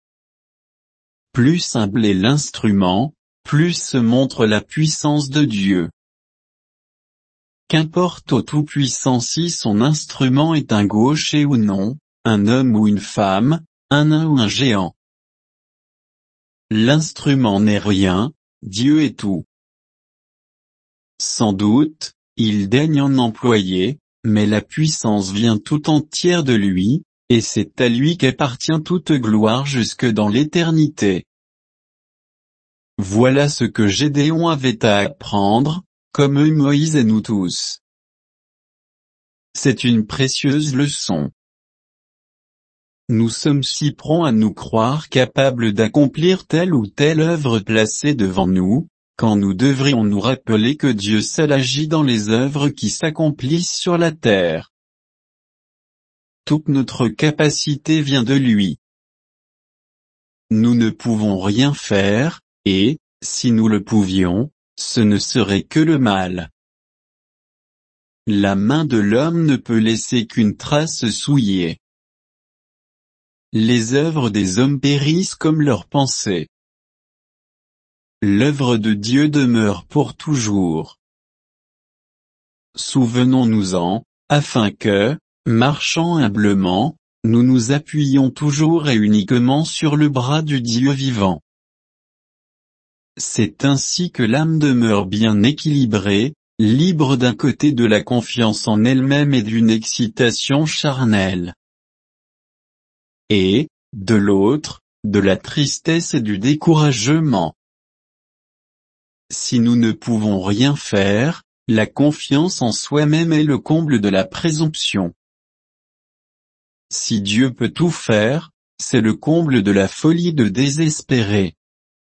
Plus humble est l'instrument, plus se montre la puissance de Dieu. Qu'importe au Tout-Puissant si son instrument est un gaucher ou non, un homme ou une femme, un nain ou un géant. L'instrument n'est rien, Dieu est tout. Sans doute, il daigne en employer, mais la puissance vient tout entière de lui, et c'est à lui qu'appartient toute gloire jusque dans l'éternité. Voilà ce que Gédéon avait à apprendre, comme eux Moïse et nous tous. C'est une précieuse leçon. Nous sommes si prompts à nous croire capables d'accomplir telle ou telle œuvre placée devant nous, quand nous devrions nous rappeler que Dieu seul agit dans les œuvres qui s'accomplissent sur la terre. Toute notre capacité vient de lui. Nous ne pouvons rien faire, et, si nous le pouvions, ce ne serait que le mal. La main de l'homme ne peut laisser qu'une trace souillée. Les œuvres des hommes périssent comme leurs pensées. L'œuvre de Dieu demeure pour toujours. Souvenons-nous-en, afin que, marchant humblement, nous nous appuyions toujours et uniquement sur le bras du Dieu vivant. C'est ainsi que l'âme demeure bien équilibrée, libre d'un côté de la confiance en elle-même et d'une excitation charnelle. Et, de l'autre, de la tristesse et du découragement. Si nous ne pouvons rien faire, la confiance en soi-même est le comble de la présomption. Si Dieu peut tout faire, c'est le comble de la folie de désespérer.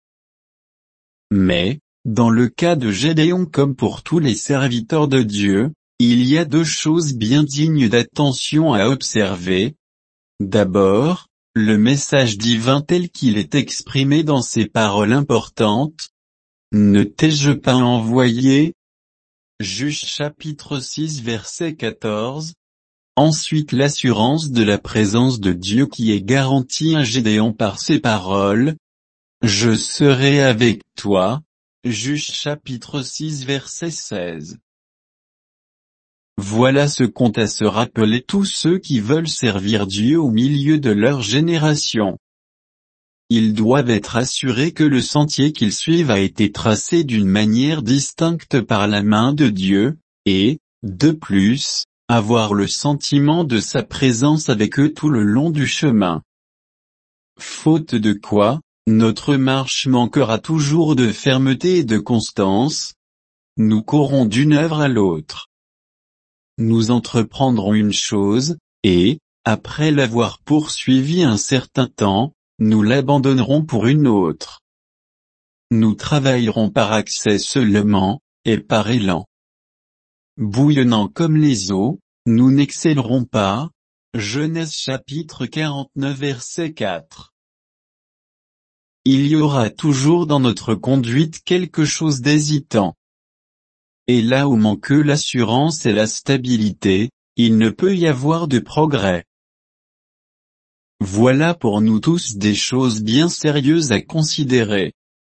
Mais, dans le cas de Gédéon comme pour tous les serviteurs de Dieu, il y a deux choses bien dignes d'attention à observer. D'abord, le message divin tel qu'il est exprimé dans ces paroles importantes. Ne t'ai-je pas envoyé? Juges chapitre 6 verset 14. Ensuite l'assurance de la présence de Dieu qui est garantie à Gédéon par ces paroles. Je serai avec toi. Juges chapitre 6 verset 16. Voilà ce qu'ont à se rappeler tous ceux qui veulent servir Dieu au milieu de leur génération. Ils doivent être assurés que le sentier qu'ils suivent a été tracé d'une manière distincte par la main de Dieu, et, de plus, avoir le sentiment de sa présence avec eux tout le long du chemin. Faute de quoi, notre marche manquera toujours de fermeté et de constance. Nous courons d'une œuvre à l'autre. Nous entreprendrons une chose, et, après l'avoir poursuivie un certain temps, nous l'abandonnerons pour une autre. Nous travaillerons par accès seulement, et par élan. Bouillonnant comme les eaux, nous n'excellerons pas. Genèse chapitre 49 verset 4. Il y aura toujours dans notre conduite quelque chose d'hésitant. Et là où manque l'assurance et la stabilité, il ne peut y avoir de progrès. Voilà pour nous tous des choses bien sérieuses à considérer.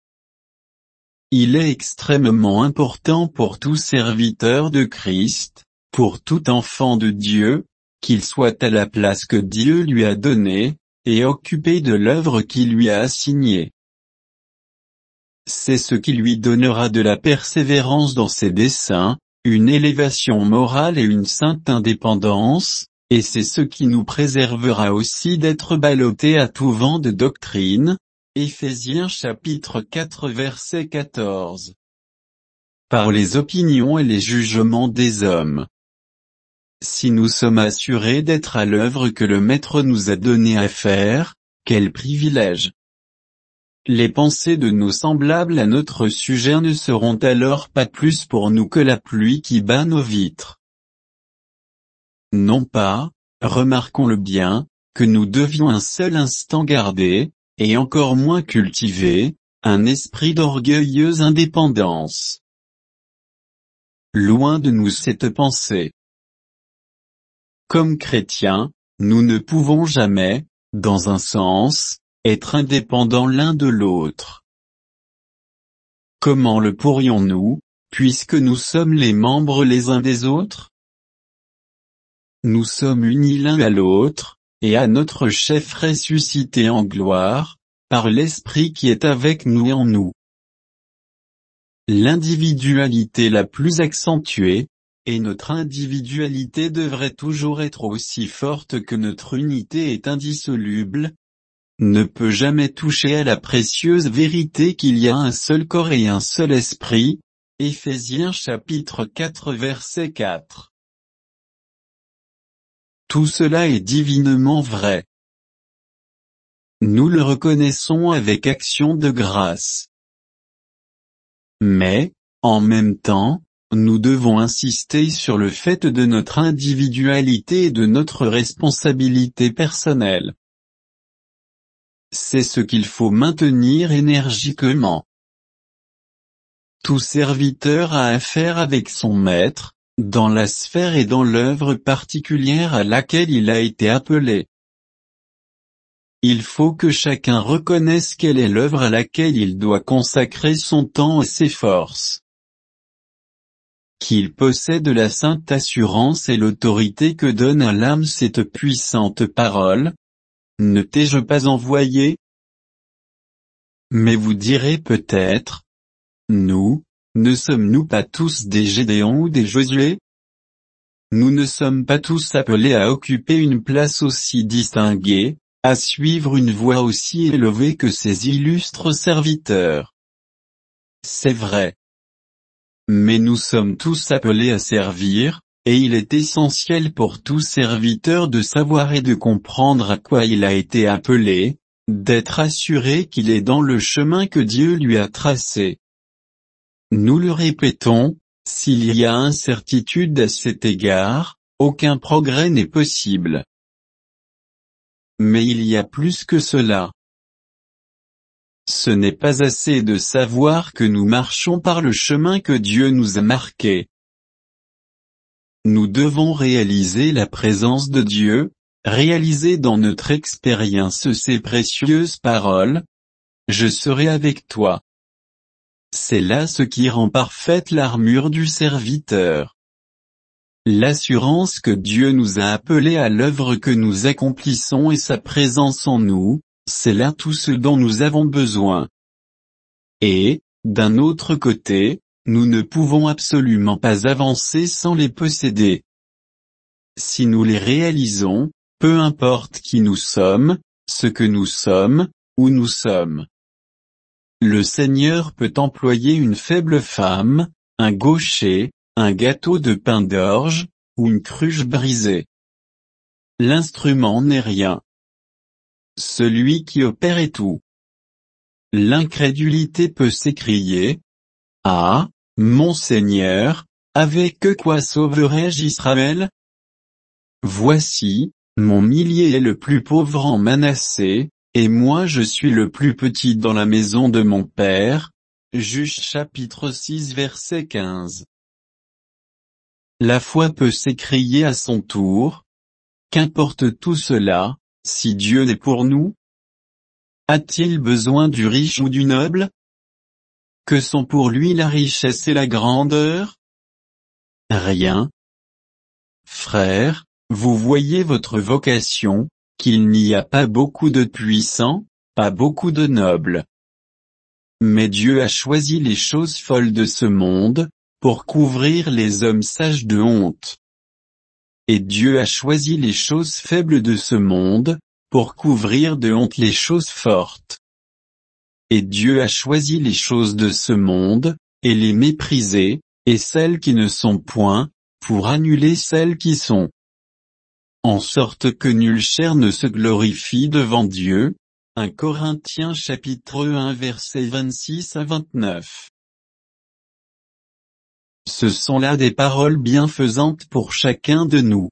Il est extrêmement important pour tout serviteur de Christ, pour tout enfant de Dieu, qu'il soit à la place que Dieu lui a donnée, et occupé de l'œuvre qu'il lui a assignée. C'est ce qui lui donnera de la persévérance dans ses desseins, une élévation morale et une sainte indépendance, et c'est ce qui nous préservera aussi d'être ballottés à tout vent de doctrine. Éphésiens chapitre 4 verset 14. Par les opinions et les jugements des hommes. Si nous sommes assurés d'être à l'œuvre que le Maître nous a donné à faire, quel privilège! Les pensées de nos semblables à notre sujet ne seront alors pas plus pour nous que la pluie qui bat nos vitres. Non pas, remarquons-le bien, que nous devions un seul instant garder, et encore moins cultiver, un esprit d'orgueilleuse indépendance. Loin de nous cette pensée. Comme chrétiens, nous ne pouvons jamais, dans un sens, être indépendants l'un de l'autre. Comment le pourrions-nous, puisque nous sommes les membres les uns des autres? Nous sommes unis l'un à l'autre, et à notre chef ressuscité en gloire, par l'Esprit qui est avec nous et en nous. L'individualité la plus accentuée, et notre individualité devrait toujours être aussi forte que notre unité est indissoluble, ne peut jamais toucher à la précieuse vérité qu'il y a un seul corps et un seul esprit. Éphésiens chapitre 4 verset 4. Tout cela est divinement vrai. Nous le reconnaissons avec action de grâce. Mais, en même temps, nous devons insister sur le fait de notre individualité et de notre responsabilité personnelle. C'est ce qu'il faut maintenir énergiquement. Tout serviteur a affaire avec son maître, dans la sphère et dans l'œuvre particulière à laquelle il a été appelé. Il faut que chacun reconnaisse quelle est l'œuvre à laquelle il doit consacrer son temps et ses forces. Qu'il possède la sainte assurance et l'autorité que donne à l'âme cette puissante parole. Ne t'ai-je pas envoyé? Mais vous direz peut-être, nous, ne sommes-nous pas tous des Gédéons ou des Josué? Nous ne sommes pas tous appelés à occuper une place aussi distinguée, à suivre une voie aussi élevée que ces illustres serviteurs. C'est vrai. Mais nous sommes tous appelés à servir, et il est essentiel pour tout serviteur de savoir et de comprendre à quoi il a été appelé, d'être assuré qu'il est dans le chemin que Dieu lui a tracé. Nous le répétons, s'il y a incertitude à cet égard, aucun progrès n'est possible. Mais il y a plus que cela. Ce n'est pas assez de savoir que nous marchons par le chemin que Dieu nous a marqué. Nous devons réaliser la présence de Dieu, réaliser dans notre expérience ces précieuses paroles. Je serai avec toi. C'est là ce qui rend parfaite l'armure du serviteur. L'assurance que Dieu nous a appelés à l'œuvre que nous accomplissons et sa présence en nous, c'est là tout ce dont nous avons besoin. Et, d'un autre côté, nous ne pouvons absolument pas avancer sans les posséder. Si nous les réalisons, peu importe qui nous sommes, ce que nous sommes, où nous sommes. le Seigneur peut employer une faible femme, un gaucher, un gâteau de pain d'orge, ou une cruche brisée. L'instrument n'est rien. Celui qui opère est tout. L'incrédulité peut s'écrier, « Ah, mon Seigneur, avec quoi sauverai-je Israël ? Voici, mon millier est le plus pauvre en Manassé, et moi je suis le plus petit dans la maison de mon père. » Juges chapitre 6 verset 15. La foi peut s'écrier à son tour, « Qu'importe tout cela, si Dieu est pour nous ? A-t-il besoin du riche ou du noble ? Que sont pour lui la richesse et la grandeur ? Rien. Frères, vous voyez votre vocation, qu'il n'y a pas beaucoup de puissants, pas beaucoup de nobles. Mais Dieu a choisi les choses folles de ce monde, pour couvrir les hommes sages de honte. Et Dieu a choisi les choses faibles de ce monde, pour couvrir de honte les choses fortes. Et Dieu a choisi les choses de ce monde, et les méprisées, et celles qui ne sont point, pour annuler celles qui sont. En sorte que nulle chair ne se glorifie devant Dieu. 1 Corinthiens chapitre 1 versets 26 à 29. Ce sont là des paroles bienfaisantes pour chacun de nous.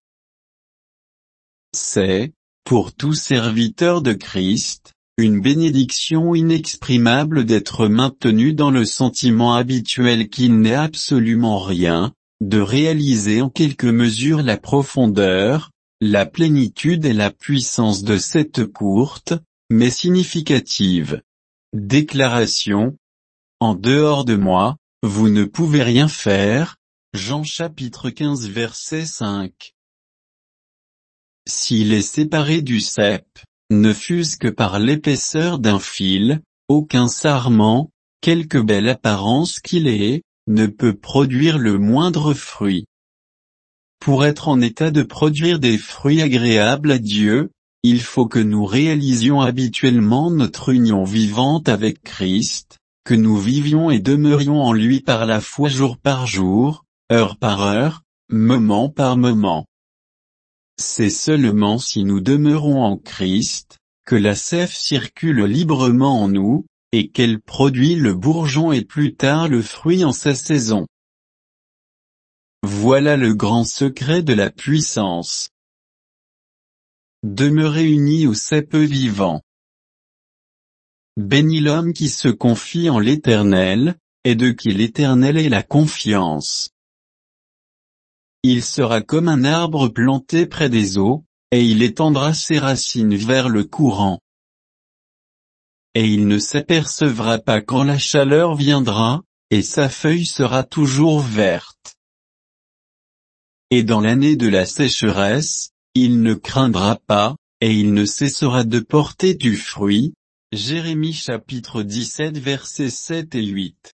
C'est, pour tout serviteur de Christ, une bénédiction inexprimable d'être maintenu dans le sentiment habituel qu'il n'est absolument rien, de réaliser en quelque mesure la profondeur, la plénitude et la puissance de cette courte, mais significative déclaration. En dehors de moi, vous ne pouvez rien faire. Jean chapitre 15 verset 5. S'il est séparé du cep, ne fût-ce que par l'épaisseur d'un fil, aucun sarment, quelque belle apparence qu'il ait, ne peut produire le moindre fruit. Pour être en état de produire des fruits agréables à Dieu, il faut que nous réalisions habituellement notre union vivante avec Christ, que nous vivions et demeurions en lui par la foi jour par jour, heure par heure, moment par moment. C'est seulement si nous demeurons en Christ, que la sève circule librement en nous, et qu'elle produit le bourgeon et plus tard le fruit en sa saison. Voilà le grand secret de la puissance. Demeurez unis au cep vivant. Béni l'homme qui se confie en l'Éternel, et de qui l'Éternel est la confiance. Il sera comme un arbre planté près des eaux, et il étendra ses racines vers le courant. Et il ne s'apercevra pas quand la chaleur viendra, et sa feuille sera toujours verte. Et dans l'année de la sécheresse, il ne craindra pas, et il ne cessera de porter du fruit. Jérémie chapitre 17 versets 7 et 8.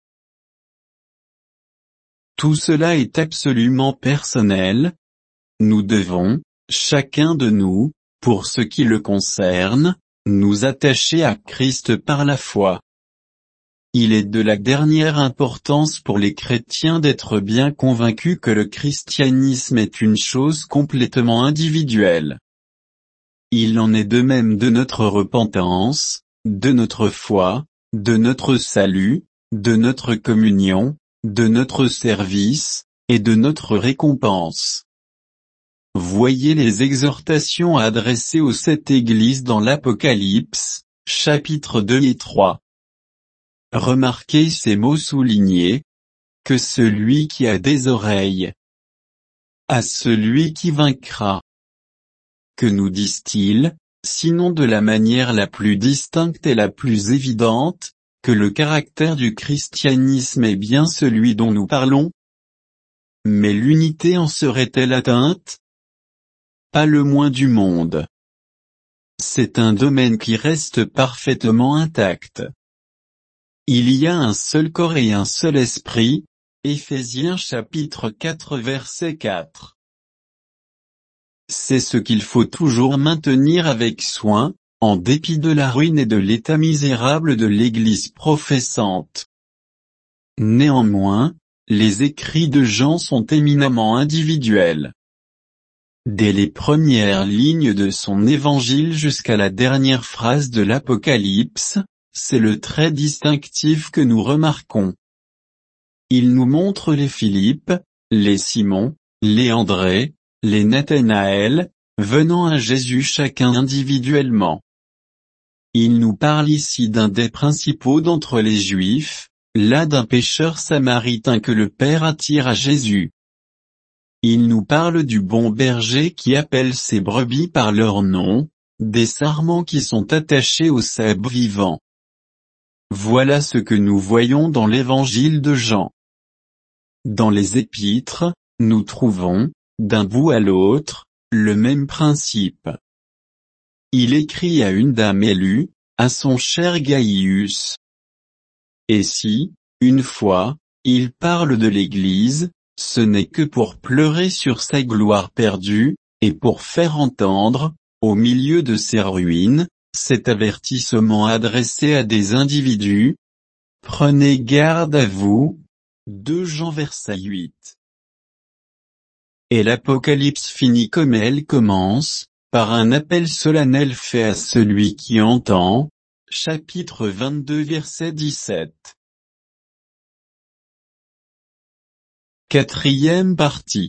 Tout cela est absolument personnel. Nous devons, chacun de nous, pour ce qui le concerne, nous attacher à Christ par la foi. Il est de la dernière importance pour les chrétiens d'être bien convaincus que le christianisme est une chose complètement individuelle. Il en est de même de notre repentance, de notre foi, de notre salut, de notre communion, de notre service, et de notre récompense. Voyez les exhortations adressées aux 7 églises dans l'Apocalypse, chapitres 2 et 3. Remarquez ces mots soulignés. Que celui qui a des oreilles. À celui qui vaincra. Que nous disent-ils, sinon de la manière la plus distincte et la plus évidente, que le caractère du christianisme est bien celui dont nous parlons? Mais l'unité en serait-elle atteinte? Pas le moins du monde. C'est un domaine qui reste parfaitement intact. Il y a un seul corps et un seul esprit, Éphésiens chapitre 4 verset 4. C'est ce qu'il faut toujours maintenir avec soin, en dépit de la ruine et de l'état misérable de l'Église professante. Néanmoins, les écrits de Jean sont éminemment individuels. Dès les premières lignes de son évangile jusqu'à la dernière phrase de l'Apocalypse, c'est le trait distinctif que nous remarquons. Il nous montre les Philippe, les Simon, les André, les Nathanaël, venant à Jésus chacun individuellement. Il nous parle ici d'un des principaux d'entre les Juifs, là d'un pécheur samaritain que le Père attire à Jésus. Il nous parle du bon berger qui appelle ses brebis par leur nom, des sarments qui sont attachés au cep vivant. Voilà ce que nous voyons dans l'évangile de Jean. Dans les épîtres, nous trouvons, d'un bout à l'autre, le même principe. Il écrit à une dame élue, à son cher Gaius. Et si, une fois, il parle de l'Église, ce n'est que pour pleurer sur sa gloire perdue, et pour faire entendre, au milieu de ses ruines, cet avertissement adressé à des individus. Prenez garde à vous. 2 Jean verset 8. Et l'Apocalypse finit comme elle commence, par un appel solennel fait à celui qui entend. Chapitre 22 verset 17. Quatrième partie.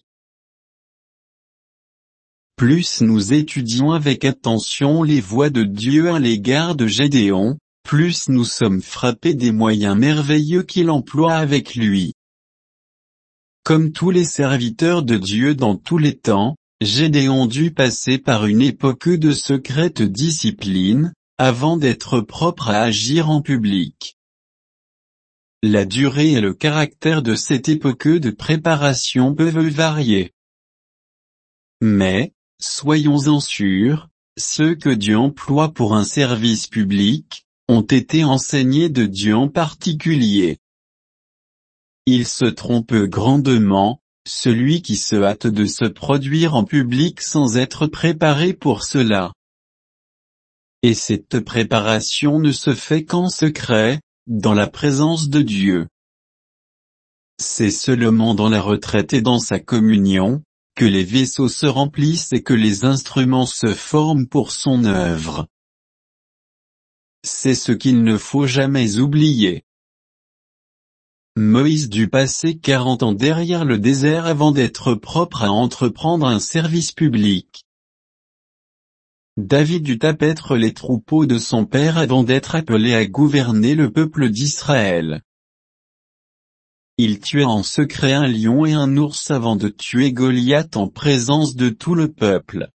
Plus nous étudions avec attention les voies de Dieu à l'égard de Gédéon, plus nous sommes frappés des moyens merveilleux qu'il emploie avec lui. Comme tous les serviteurs de Dieu dans tous les temps, Gédéon dut passer par une époque de secrète discipline, avant d'être propre à agir en public. La durée et le caractère de cette époque de préparation peuvent varier. Mais, soyons-en sûrs, ceux que Dieu emploie pour un service public, ont été enseignés de Dieu en particulier. Il se trompe grandement, celui qui se hâte de se produire en public sans être préparé pour cela. Et cette préparation ne se fait qu'en secret, dans la présence de Dieu. C'est seulement dans la retraite et dans sa communion, que les vaisseaux se remplissent et que les instruments se forment pour son œuvre. C'est ce qu'il ne faut jamais oublier. Moïse dut passer 40 ans derrière le désert avant d'être propre à entreprendre un service public. David dut apaître les troupeaux de son père avant d'être appelé à gouverner le peuple d'Israël. Il tua en secret un lion et un ours avant de tuer Goliath en présence de tout le peuple.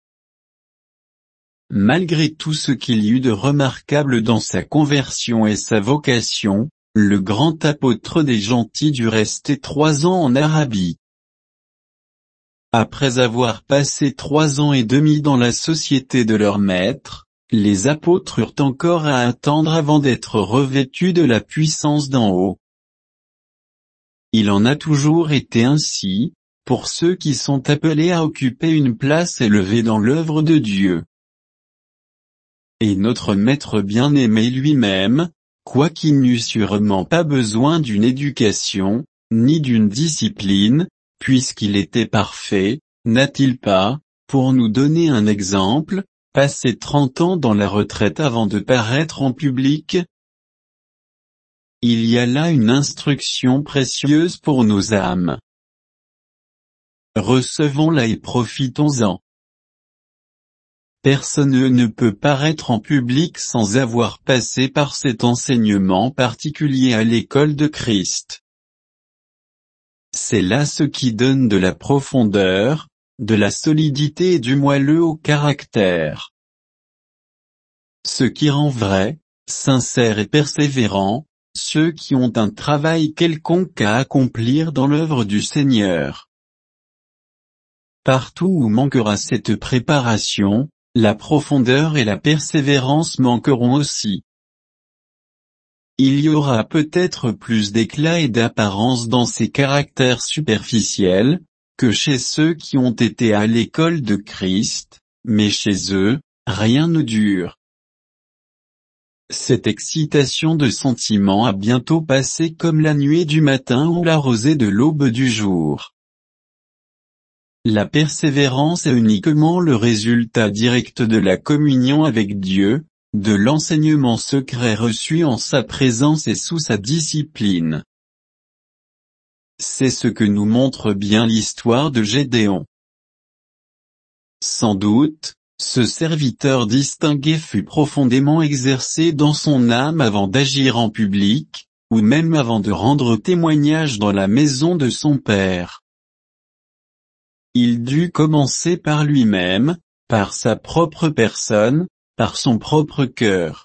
Malgré tout ce qu'il y eut de remarquable dans sa conversion et sa vocation, le grand apôtre des gentils dut rester 3 ans en Arabie. Après avoir passé 3 ans et demi dans la société de leur maître, les apôtres eurent encore à attendre avant d'être revêtus de la puissance d'en haut. Il en a toujours été ainsi, pour ceux qui sont appelés à occuper une place élevée dans l'œuvre de Dieu. Et notre Maître bien-aimé lui-même, quoiqu'il n'eût sûrement pas besoin d'une éducation, ni d'une discipline, puisqu'il était parfait, n'a-t-il pas, pour nous donner un exemple, passé 30 ans dans la retraite avant de paraître en public? Il y a là une instruction précieuse pour nos âmes. Recevons-la et profitons-en. Personne ne peut paraître en public sans avoir passé par cet enseignement particulier à l'école de Christ. C'est là ce qui donne de la profondeur, de la solidité et du moelleux au caractère. Ce qui rend vrai, sincère et persévérant, ceux qui ont un travail quelconque à accomplir dans l'œuvre du Seigneur. Partout où manquera cette préparation, la profondeur et la persévérance manqueront aussi. Il y aura peut-être plus d'éclat et d'apparence dans ces caractères superficiels, que chez ceux qui ont été à l'école de Christ, mais chez eux, rien ne dure. Cette excitation de sentiment a bientôt passé comme la nuée du matin ou la rosée de l'aube du jour. La persévérance est uniquement le résultat direct de la communion avec Dieu, de l'enseignement secret reçu en sa présence et sous sa discipline. C'est ce que nous montre bien l'histoire de Gédéon. Sans doute, ce serviteur distingué fut profondément exercé dans son âme avant d'agir en public, ou même avant de rendre témoignage dans la maison de son père. Il dut commencer par lui-même, par sa propre personne, par son propre cœur.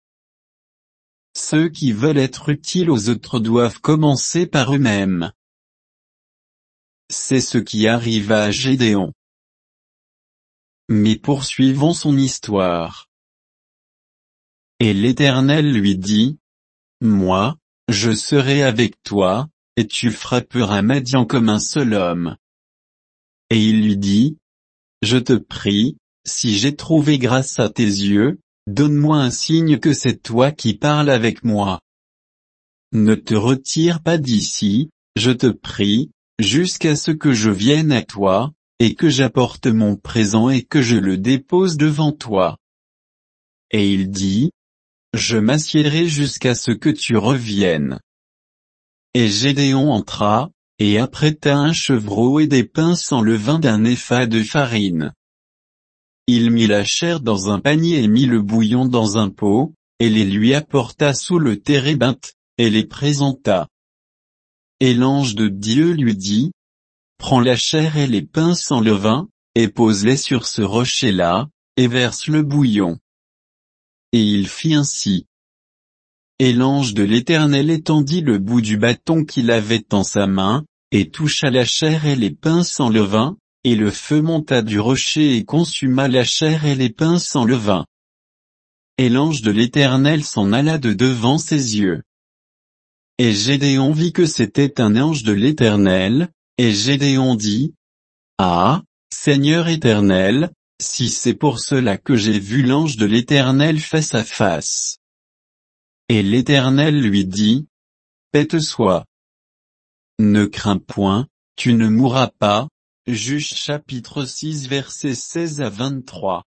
Ceux qui veulent être utiles aux autres doivent commencer par eux-mêmes. C'est ce qui arriva à Gédéon. Mais poursuivons son histoire. Et l'Éternel lui dit, « Moi, je serai avec toi, et tu frapperas Madian comme un seul homme. » Et il lui dit, « Je te prie, si j'ai trouvé grâce à tes yeux, donne-moi un signe que c'est toi qui parles avec moi. Ne te retire pas d'ici, je te prie, jusqu'à ce que je vienne à toi, et que j'apporte mon présent et que je le dépose devant toi. » Et il dit, « Je m'assiérai jusqu'à ce que tu reviennes. » Et Gédéon entra, et apprêta un chevreau et des pains sans levain d'un épha de farine. Il mit la chair dans un panier et mit le bouillon dans un pot, et les lui apporta sous le térébinthe, et les présenta. Et l'ange de Dieu lui dit, « Prends la chair et les pains sans levain, et pose-les sur ce rocher-là, et verse le bouillon. » Et il fit ainsi. Et l'ange de l'Éternel étendit le bout du bâton qu'il avait dans sa main, et toucha la chair et les pains sans levain, et le feu monta du rocher et consuma la chair et les pains sans levain. Et l'ange de l'Éternel s'en alla de devant ses yeux. Et Gédéon vit que c'était un ange de l'Éternel, et Gédéon dit, « Ah, Seigneur Éternel, si c'est pour cela que j'ai vu l'ange de l'Éternel face à face. » Et l'Éternel lui dit, « Paix-te-soit. Ne crains point, tu ne mourras pas. » Juge chapitre 6 versets 16 à 23.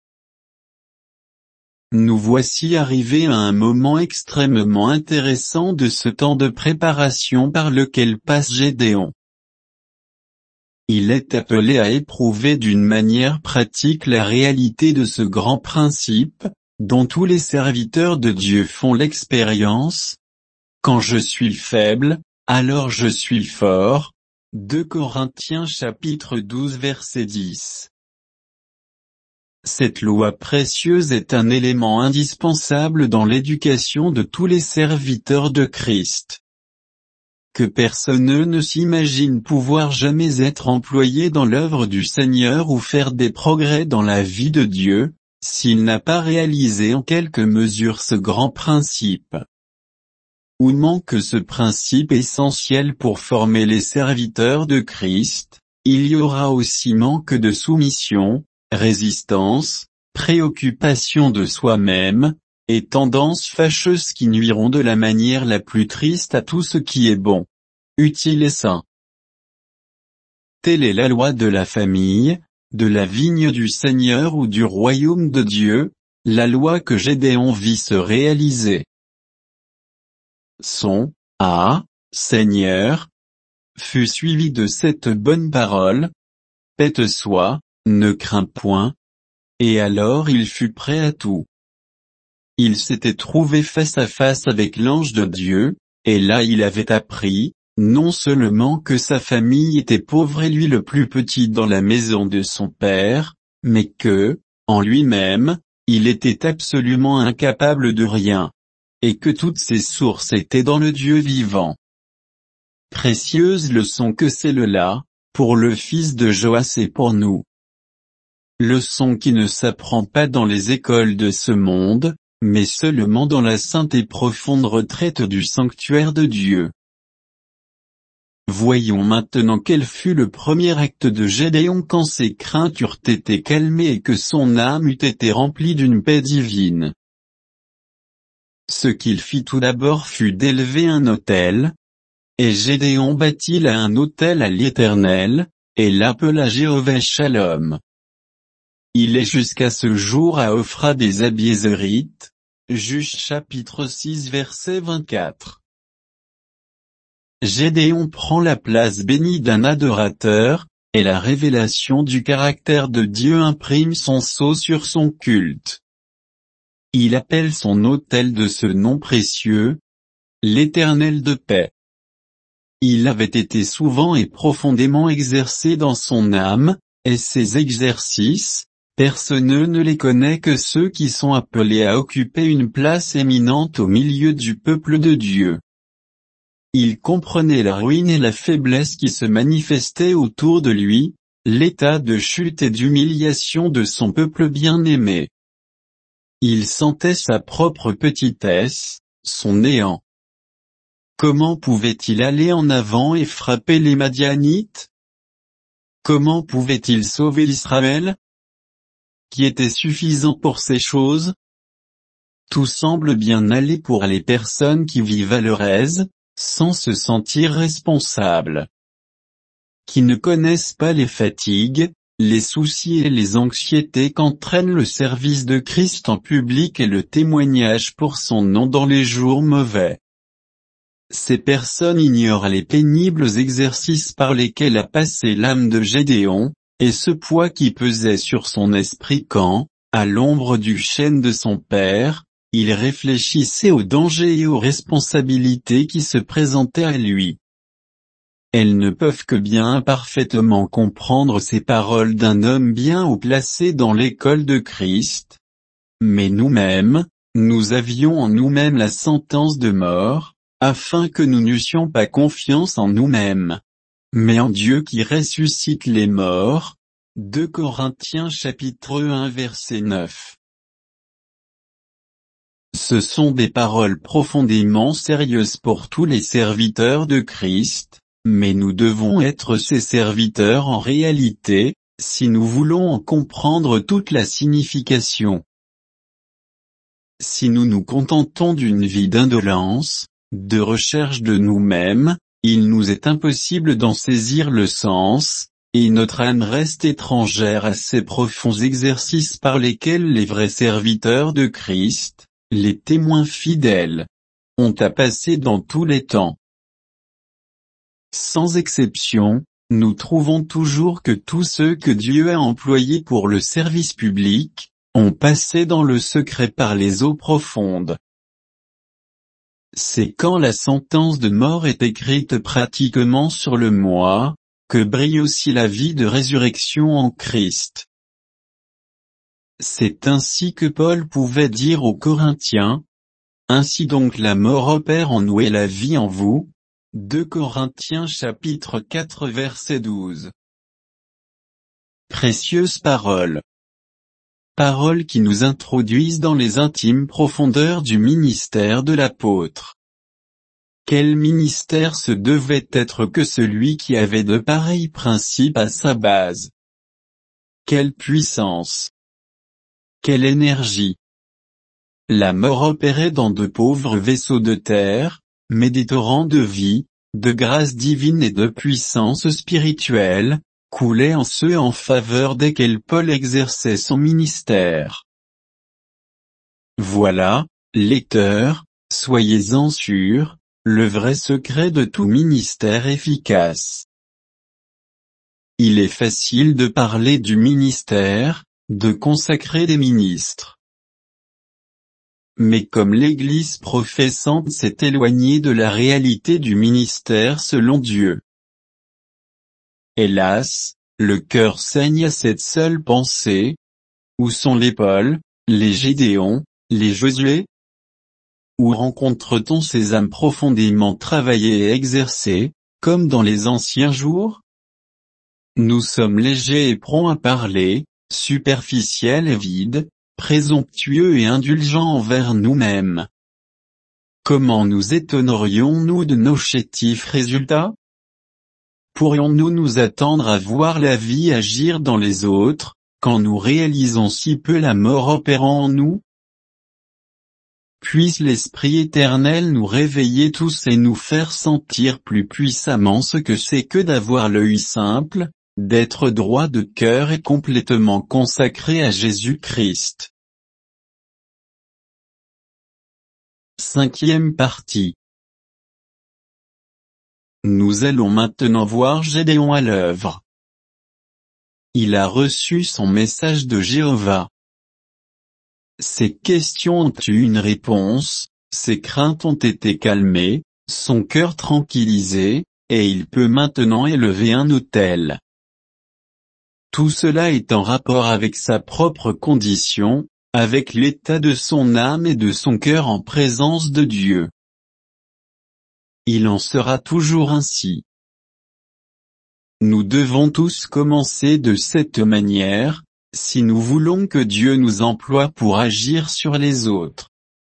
Nous voici arrivés à un moment extrêmement intéressant de ce temps de préparation par lequel passe Gédéon. Il est appelé à éprouver d'une manière pratique la réalité de ce grand principe, dont tous les serviteurs de Dieu font l'expérience. Quand je suis faible, alors je suis fort. 2 Corinthiens chapitre 12 verset 10. Cette loi précieuse est un élément indispensable dans l'éducation de tous les serviteurs de Christ. Que personne ne s'imagine pouvoir jamais être employé dans l'œuvre du Seigneur ou faire des progrès dans la vie de Dieu, s'il n'a pas réalisé en quelque mesure ce grand principe. Où manque ce principe essentiel pour former les serviteurs de Christ, il y aura aussi manque de soumission, résistance, préoccupation de soi-même, et tendances fâcheuses qui nuiront de la manière la plus triste à tout ce qui est bon, utile et saint. Telle est la loi de la famille, de la vigne du Seigneur ou du royaume de Dieu, la loi que Gédéon vit se réaliser. Son « Ah, Seigneur » fut suivi de cette bonne parole, « Paix-te-soit, ne crains point », et alors il fut prêt à tout. Il s'était trouvé face à face avec l'ange de Dieu, et là il avait appris, non seulement que sa famille était pauvre et lui le plus petit dans la maison de son père, mais que, en lui-même, il était absolument incapable de rien. Et que toutes ses sources étaient dans le Dieu vivant. Précieuse leçon que celle-là, pour le fils de Joas et pour nous. Leçon qui ne s'apprend pas dans les écoles de ce monde, mais seulement dans la sainte et profonde retraite du sanctuaire de Dieu. Voyons maintenant quel fut le premier acte de Gédéon quand ses craintes eurent été calmées et que son âme eut été remplie d'une paix divine. Ce qu'il fit tout d'abord fut d'élever un autel. Et Gédéon bâtit là un autel à l'Éternel, et l'appela Jéhovah Shalom. Il est jusqu'à ce jour à Ophra des Abiézérites. Juge chapitre 6 verset 24. Gédéon prend la place bénie d'un adorateur, et la révélation du caractère de Dieu imprime son sceau sur son culte. Il appelle son autel de ce nom précieux, l'Éternel de paix. Il avait été souvent et profondément exercé dans son âme, et ces exercices, personne ne les connaît que ceux qui sont appelés à occuper une place éminente au milieu du peuple de Dieu. Il comprenait la ruine et la faiblesse qui se manifestaient autour de lui, l'état de chute et d'humiliation de son peuple bien-aimé. Il sentait sa propre petitesse, son néant. Comment pouvait-il aller en avant et frapper les Madianites? Comment pouvait-il sauver Israël? Qui était suffisant pour ces choses? Tout semble bien aller pour les personnes qui vivent à leur aise, sans se sentir responsables. Qui ne connaissent pas les fatigues, les soucis et les anxiétés qu'entraîne le service de Christ en public et le témoignage pour son nom dans les jours mauvais. Ces personnes ignorent les pénibles exercices par lesquels a passé l'âme de Gédéon, et ce poids qui pesait sur son esprit quand, à l'ombre du chêne de son père, il réfléchissait aux dangers et aux responsabilités qui se présentaient à lui. Elles ne peuvent que bien imparfaitement comprendre ces paroles d'un homme bien haut placé dans l'école de Christ. Mais nous-mêmes, nous avions en nous-mêmes la sentence de mort, afin que nous n'eussions pas confiance en nous-mêmes, mais en Dieu qui ressuscite les morts. 2 Corinthiens chapitre 1 verset 9. Ce sont des paroles profondément sérieuses pour tous les serviteurs de Christ, mais nous devons être ses serviteurs en réalité, si nous voulons en comprendre toute la signification. Si nous nous contentons d'une vie d'indolence, de recherche de nous-mêmes, il nous est impossible d'en saisir le sens, et notre âme reste étrangère à ces profonds exercices par lesquels les vrais serviteurs de Christ, les témoins fidèles, ont à passer dans tous les temps. Sans exception, nous trouvons toujours que tous ceux que Dieu a employés pour le service public, ont passé dans le secret par les eaux profondes. C'est quand la sentence de mort est écrite pratiquement sur le moi, que brille aussi la vie de résurrection en Christ. C'est ainsi que Paul pouvait dire aux Corinthiens, « Ainsi donc la mort opère en nous et la vie en vous » 2 Corinthiens chapitre 4 verset 12. Précieuses paroles. Paroles qui nous introduisent dans les intimes profondeurs du ministère de l'apôtre. Quel ministère ce devait être que celui qui avait de pareils principes à sa base? Quelle puissance! Quelle énergie! La mort opérait dans de pauvres vaisseaux de terre, mais des torrents de vie, de grâce divine et de puissance spirituelle, coulaient en ceux en faveur desquels Paul exerçait son ministère. Voilà, lecteurs, soyez-en sûrs, le vrai secret de tout ministère efficace. Il est facile de parler du ministère, de consacrer des ministres. Mais comme l'Église professante s'est éloignée de la réalité du ministère selon Dieu. Hélas, le cœur saigne à cette seule pensée. Où sont les Paul, les Gédéon, les Josué? Où rencontre-t-on ces âmes profondément travaillées et exercées, comme dans les anciens jours? Nous sommes légers et prompts à parler, superficiels et vides, présomptueux et indulgents envers nous-mêmes. Comment nous étonnerions-nous de nos chétifs résultats? Pourrions-nous nous attendre à voir la vie agir dans les autres, quand nous réalisons si peu la mort opérant en nous? puisse l'Esprit éternel nous réveiller tous et nous faire sentir plus puissamment ce que c'est que d'avoir l'œil simple, d'être droit de cœur et complètement consacré à Jésus-Christ. Cinquième partie. Nous allons maintenant voir Gédéon à l'œuvre. Il a reçu son message de Jéhovah. Ses questions ont eu une réponse, ses craintes ont été calmées, son cœur tranquillisé, et il peut maintenant élever un autel. Tout cela est en rapport avec sa propre condition, avec l'état de son âme et de son cœur en présence de Dieu. Il en sera toujours ainsi. Nous devons tous commencer de cette manière, si nous voulons que Dieu nous emploie pour agir sur les autres.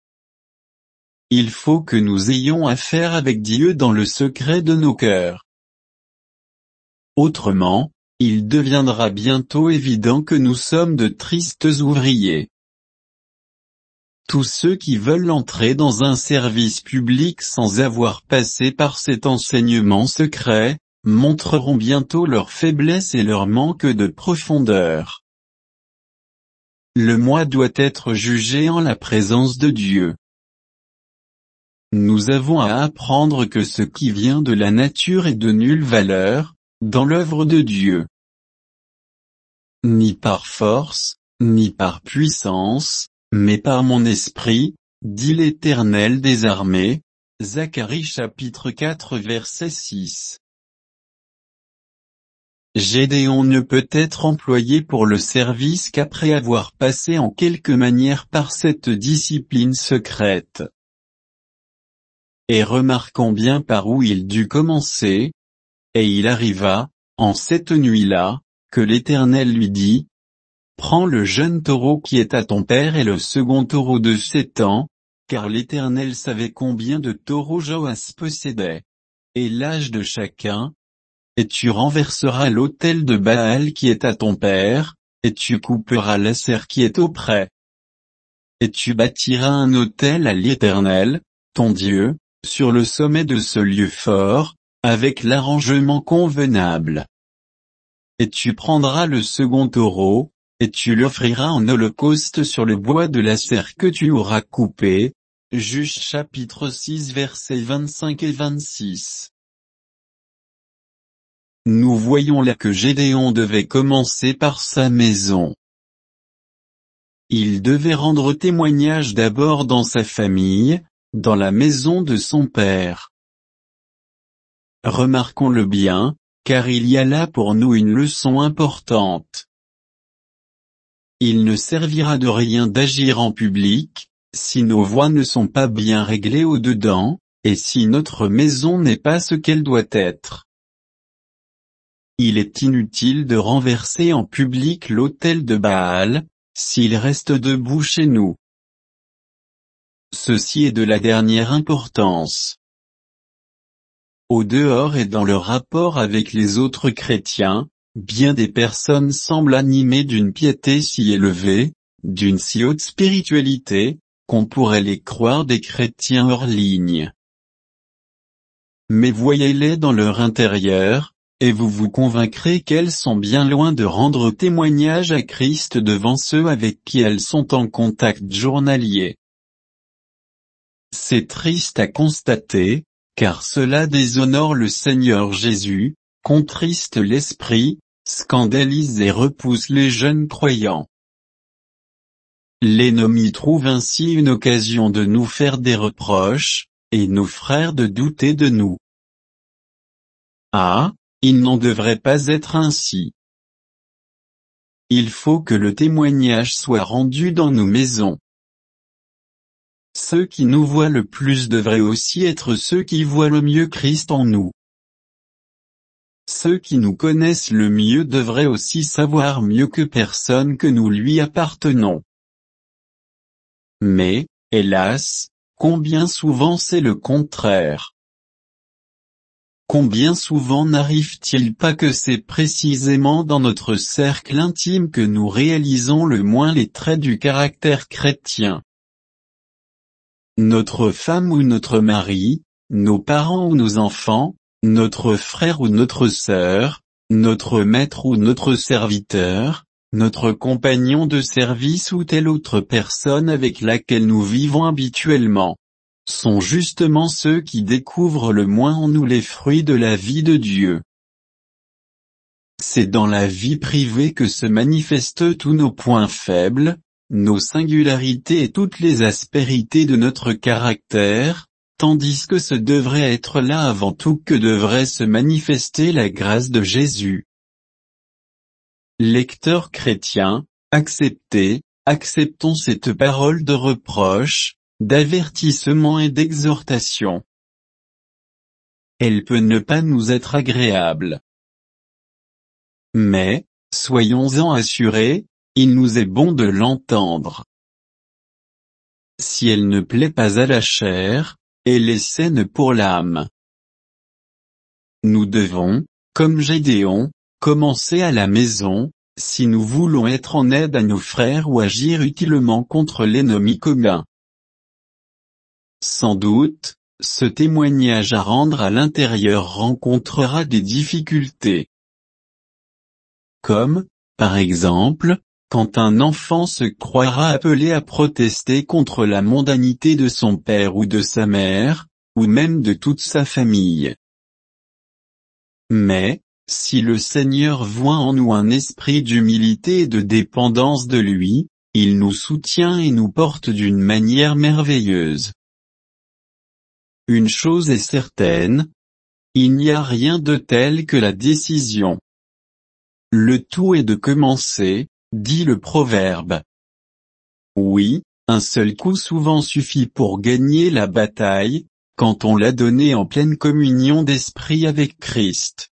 Il faut que nous ayons affaire avec Dieu dans le secret de nos cœurs. Autrement, il deviendra bientôt évident que nous sommes de tristes ouvriers. Tous ceux qui veulent entrer dans un service public sans avoir passé par cet enseignement secret, montreront bientôt leur faiblesse et leur manque de profondeur. Le moi doit être jugé en la présence de Dieu. Nous avons à apprendre que ce qui vient de la nature est de nulle valeur, dans l'œuvre de Dieu. Ni par force, ni par puissance, mais par mon esprit, dit l'Éternel des armées. Zacharie chapitre 4 verset 6. Gédéon ne peut être employé pour le service qu'après avoir passé en quelque manière par cette discipline secrète. Et remarquons bien par où il dut commencer. Et il arriva, en cette nuit-là, que l'Éternel lui dit, « Prends le jeune taureau qui est à ton père et le second taureau de 7 ans, car l'Éternel savait combien de taureaux Joas possédait, et l'âge de chacun, et tu renverseras l'autel de Baal qui est à ton père, et tu couperas l'Asser qui est auprès. Et tu bâtiras un autel à l'Éternel, ton Dieu, sur le sommet de ce lieu fort, avec l'arrangement convenable. Et tu prendras le second taureau, et tu l'offriras en holocauste sur le bois de l'Asser que tu auras coupé. » Juges chapitre 6 versets 25 et 26. Nous voyons là que Gédéon devait commencer par sa maison. Il devait rendre témoignage d'abord dans sa famille, dans la maison de son père. Remarquons-le bien, car il y a là pour nous une leçon importante. Il ne servira de rien d'agir en public, si nos voies ne sont pas bien réglées au-dedans, et si notre maison n'est pas ce qu'elle doit être. Il est inutile de renverser en public l'autel de Baal, s'il reste debout chez nous. Ceci est de la dernière importance. Au dehors et dans leur rapport avec les autres chrétiens, bien des personnes semblent animées d'une piété si élevée, d'une si haute spiritualité, qu'on pourrait les croire des chrétiens hors ligne. Mais voyez-les dans leur intérieur, et vous vous convaincrez qu'elles sont bien loin de rendre témoignage à Christ devant ceux avec qui elles sont en contact journalier. C'est triste à constater, car cela déshonore le Seigneur Jésus, contriste l'esprit, scandalise et repousse les jeunes croyants. L'ennemi trouve ainsi une occasion de nous faire des reproches, et nos frères de douter de nous. Ah, il n'en devrait pas être ainsi. Il faut que le témoignage soit rendu dans nos maisons. Ceux qui nous voient le plus devraient aussi être ceux qui voient le mieux Christ en nous. Ceux qui nous connaissent le mieux devraient aussi savoir mieux que personne que nous lui appartenons. Mais, hélas, combien souvent c'est le contraire. Combien souvent n'arrive-t-il pas que c'est précisément dans notre cercle intime que nous réalisons le moins les traits du caractère chrétien? notre femme ou notre mari, nos parents ou nos enfants, notre frère ou notre sœur, notre maître ou notre serviteur, notre compagnon de service ou telle autre personne avec laquelle nous vivons habituellement, sont justement ceux qui découvrent le moins en nous les fruits de la vie de Dieu. C'est dans la vie privée que se manifestent tous nos points faibles, nos singularités et toutes les aspérités de notre caractère, tandis que ce devrait être là avant tout que devrait se manifester la grâce de Jésus. Lecteurs chrétiens, acceptons cette parole de reproche, d'avertissement et d'exhortation. Elle peut ne pas nous être agréable. Mais, soyons-en assurés, il nous est bon de l'entendre. Si elle ne plaît pas à la chair, elle est saine pour l'âme. Nous devons, comme Gédéon, commencer à la maison, si nous voulons être en aide à nos frères ou agir utilement contre l'ennemi commun. Sans doute, ce témoignage à rendre à l'intérieur rencontrera des difficultés. Comme, par exemple, quand un enfant se croira appelé à protester contre la mondanité de son père ou de sa mère, ou même de toute sa famille. Mais, si le Seigneur voit en nous un esprit d'humilité et de dépendance de lui, il nous soutient et nous porte d'une manière merveilleuse. Une chose est certaine, il n'y a rien de tel que la décision. Le tout est de commencer, dit le proverbe. Oui, un seul coup souvent suffit pour gagner la bataille, quand on l'a donné en pleine communion d'esprit avec Christ.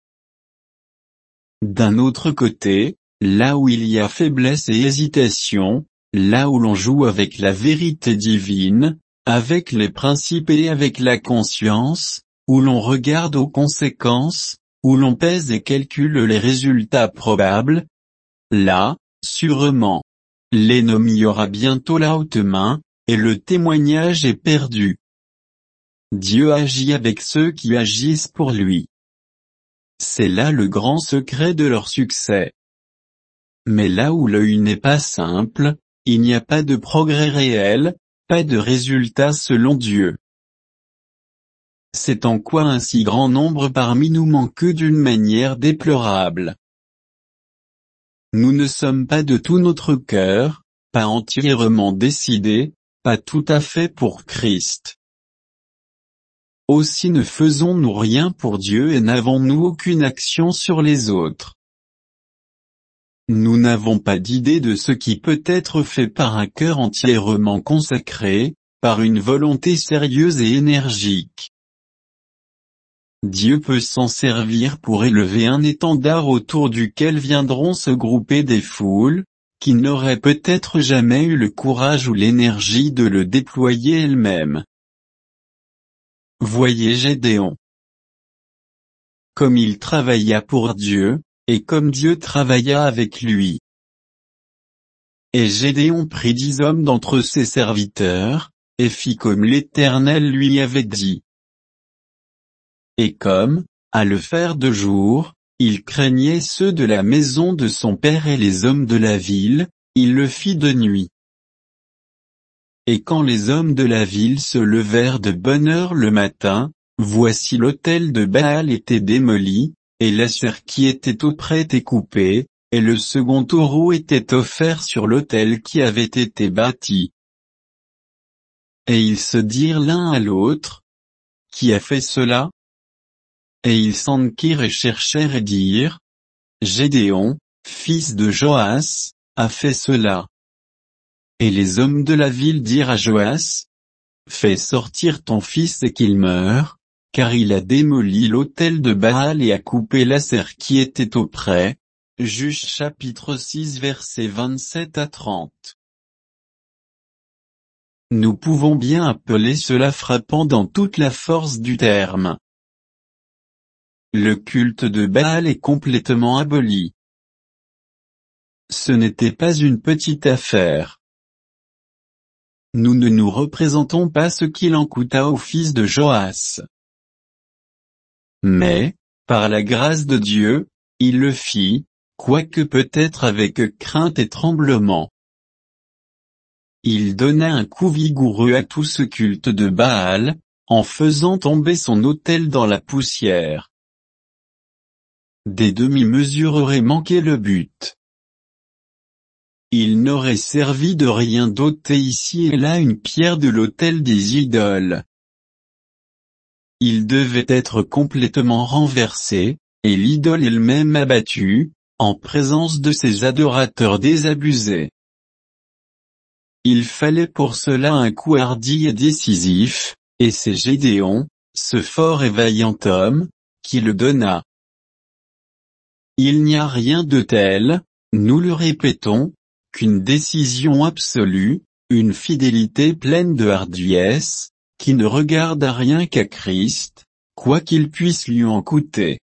D'un autre côté, là où il y a faiblesse et hésitation, là où l'on joue avec la vérité divine, avec les principes et avec la conscience, où l'on regarde aux conséquences, où l'on pèse et calcule les résultats probables, là, sûrement, l'ennemi aura bientôt la haute main, et le témoignage est perdu. Dieu agit avec ceux qui agissent pour lui. C'est là le grand secret de leur succès. Mais là où l'œil n'est pas simple, il n'y a pas de progrès réel, pas de résultat selon Dieu. C'est en quoi un si grand nombre parmi nous manque d'une manière déplorable. Nous ne sommes pas de tout notre cœur, pas entièrement décidés, pas tout à fait pour Christ. Aussi ne faisons-nous rien pour Dieu et n'avons-nous aucune action sur les autres. Nous n'avons pas d'idée de ce qui peut être fait par un cœur entièrement consacré, par une volonté sérieuse et énergique. Dieu peut s'en servir pour élever un étendard autour duquel viendront se grouper des foules, qui n'auraient peut-être jamais eu le courage ou l'énergie de le déployer elles-mêmes. Voyez Gédéon. Comme il travailla pour Dieu, et comme Dieu travailla avec lui. Et Gédéon prit 10 hommes d'entre ses serviteurs, et fit comme l'Éternel lui avait dit. Et comme, à le faire de jour, il craignait ceux de la maison de son père et les hommes de la ville, il le fit de nuit. Et quand les hommes de la ville se levèrent de bonne heure le matin, voici l'autel de Baal était démoli, et l'asser qui était auprès était coupé, et le second taureau était offert sur l'autel qui avait été bâti. Et ils se dirent l'un à l'autre, qui a fait cela? Et ils s'enquirent et cherchèrent et dirent, Gédéon, fils de Joas, a fait cela. Et les hommes de la ville dirent à Joas, fais sortir ton fils et qu'il meure, car il a démoli l'autel de Baal et a coupé l'asser qui était auprès. Juges chapitre 6 versets 27 à 30. Nous pouvons bien appeler cela frappant dans toute la force du terme. Le culte de Baal est complètement aboli. Ce n'était pas une petite affaire. nous ne nous représentons pas ce qu'il en coûta au fils de Joas. Mais, par la grâce de Dieu, il le fit, quoique peut-être avec crainte et tremblement. Il donna un coup vigoureux à tout ce culte de Baal, en faisant tomber son autel dans la poussière. Des demi-mesures auraient manqué le but. Il n'aurait servi de rien d'ôter ici et là une pierre de l'autel des idoles. Il devait être complètement renversé, et l'idole elle-même abattue, en présence de ses adorateurs désabusés. Il fallait pour cela un coup hardi et décisif, et c'est Gédéon, ce fort et vaillant homme, qui le donna. Il n'y a rien de tel, nous le répétons, qu'une décision absolue, une fidélité pleine de hardiesse, qui ne regarde à rien qu'à Christ, quoi qu'il puisse lui en coûter.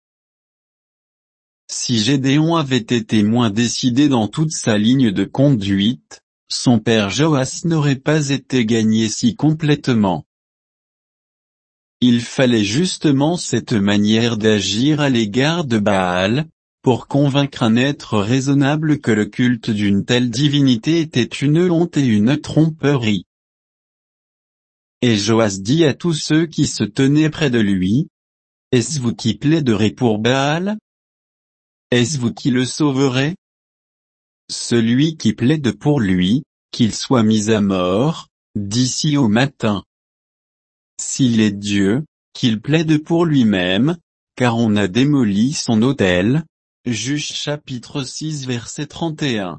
Si Gédéon avait été moins décidé dans toute sa ligne de conduite, son père Joas n'aurait pas été gagné si complètement. Il fallait justement cette manière d'agir à l'égard de Baal, pour convaincre un être raisonnable que le culte d'une telle divinité était une honte et une tromperie. Et Joas dit à tous ceux qui se tenaient près de lui, « Est-ce vous qui plaiderez pour Baal? Est-ce vous qui le sauverez? Celui qui plaide pour lui, qu'il soit mis à mort, d'ici au matin. S'il est Dieu, qu'il plaide pour lui-même, car on a démoli son autel. » Juge chapitre 6 verset 31.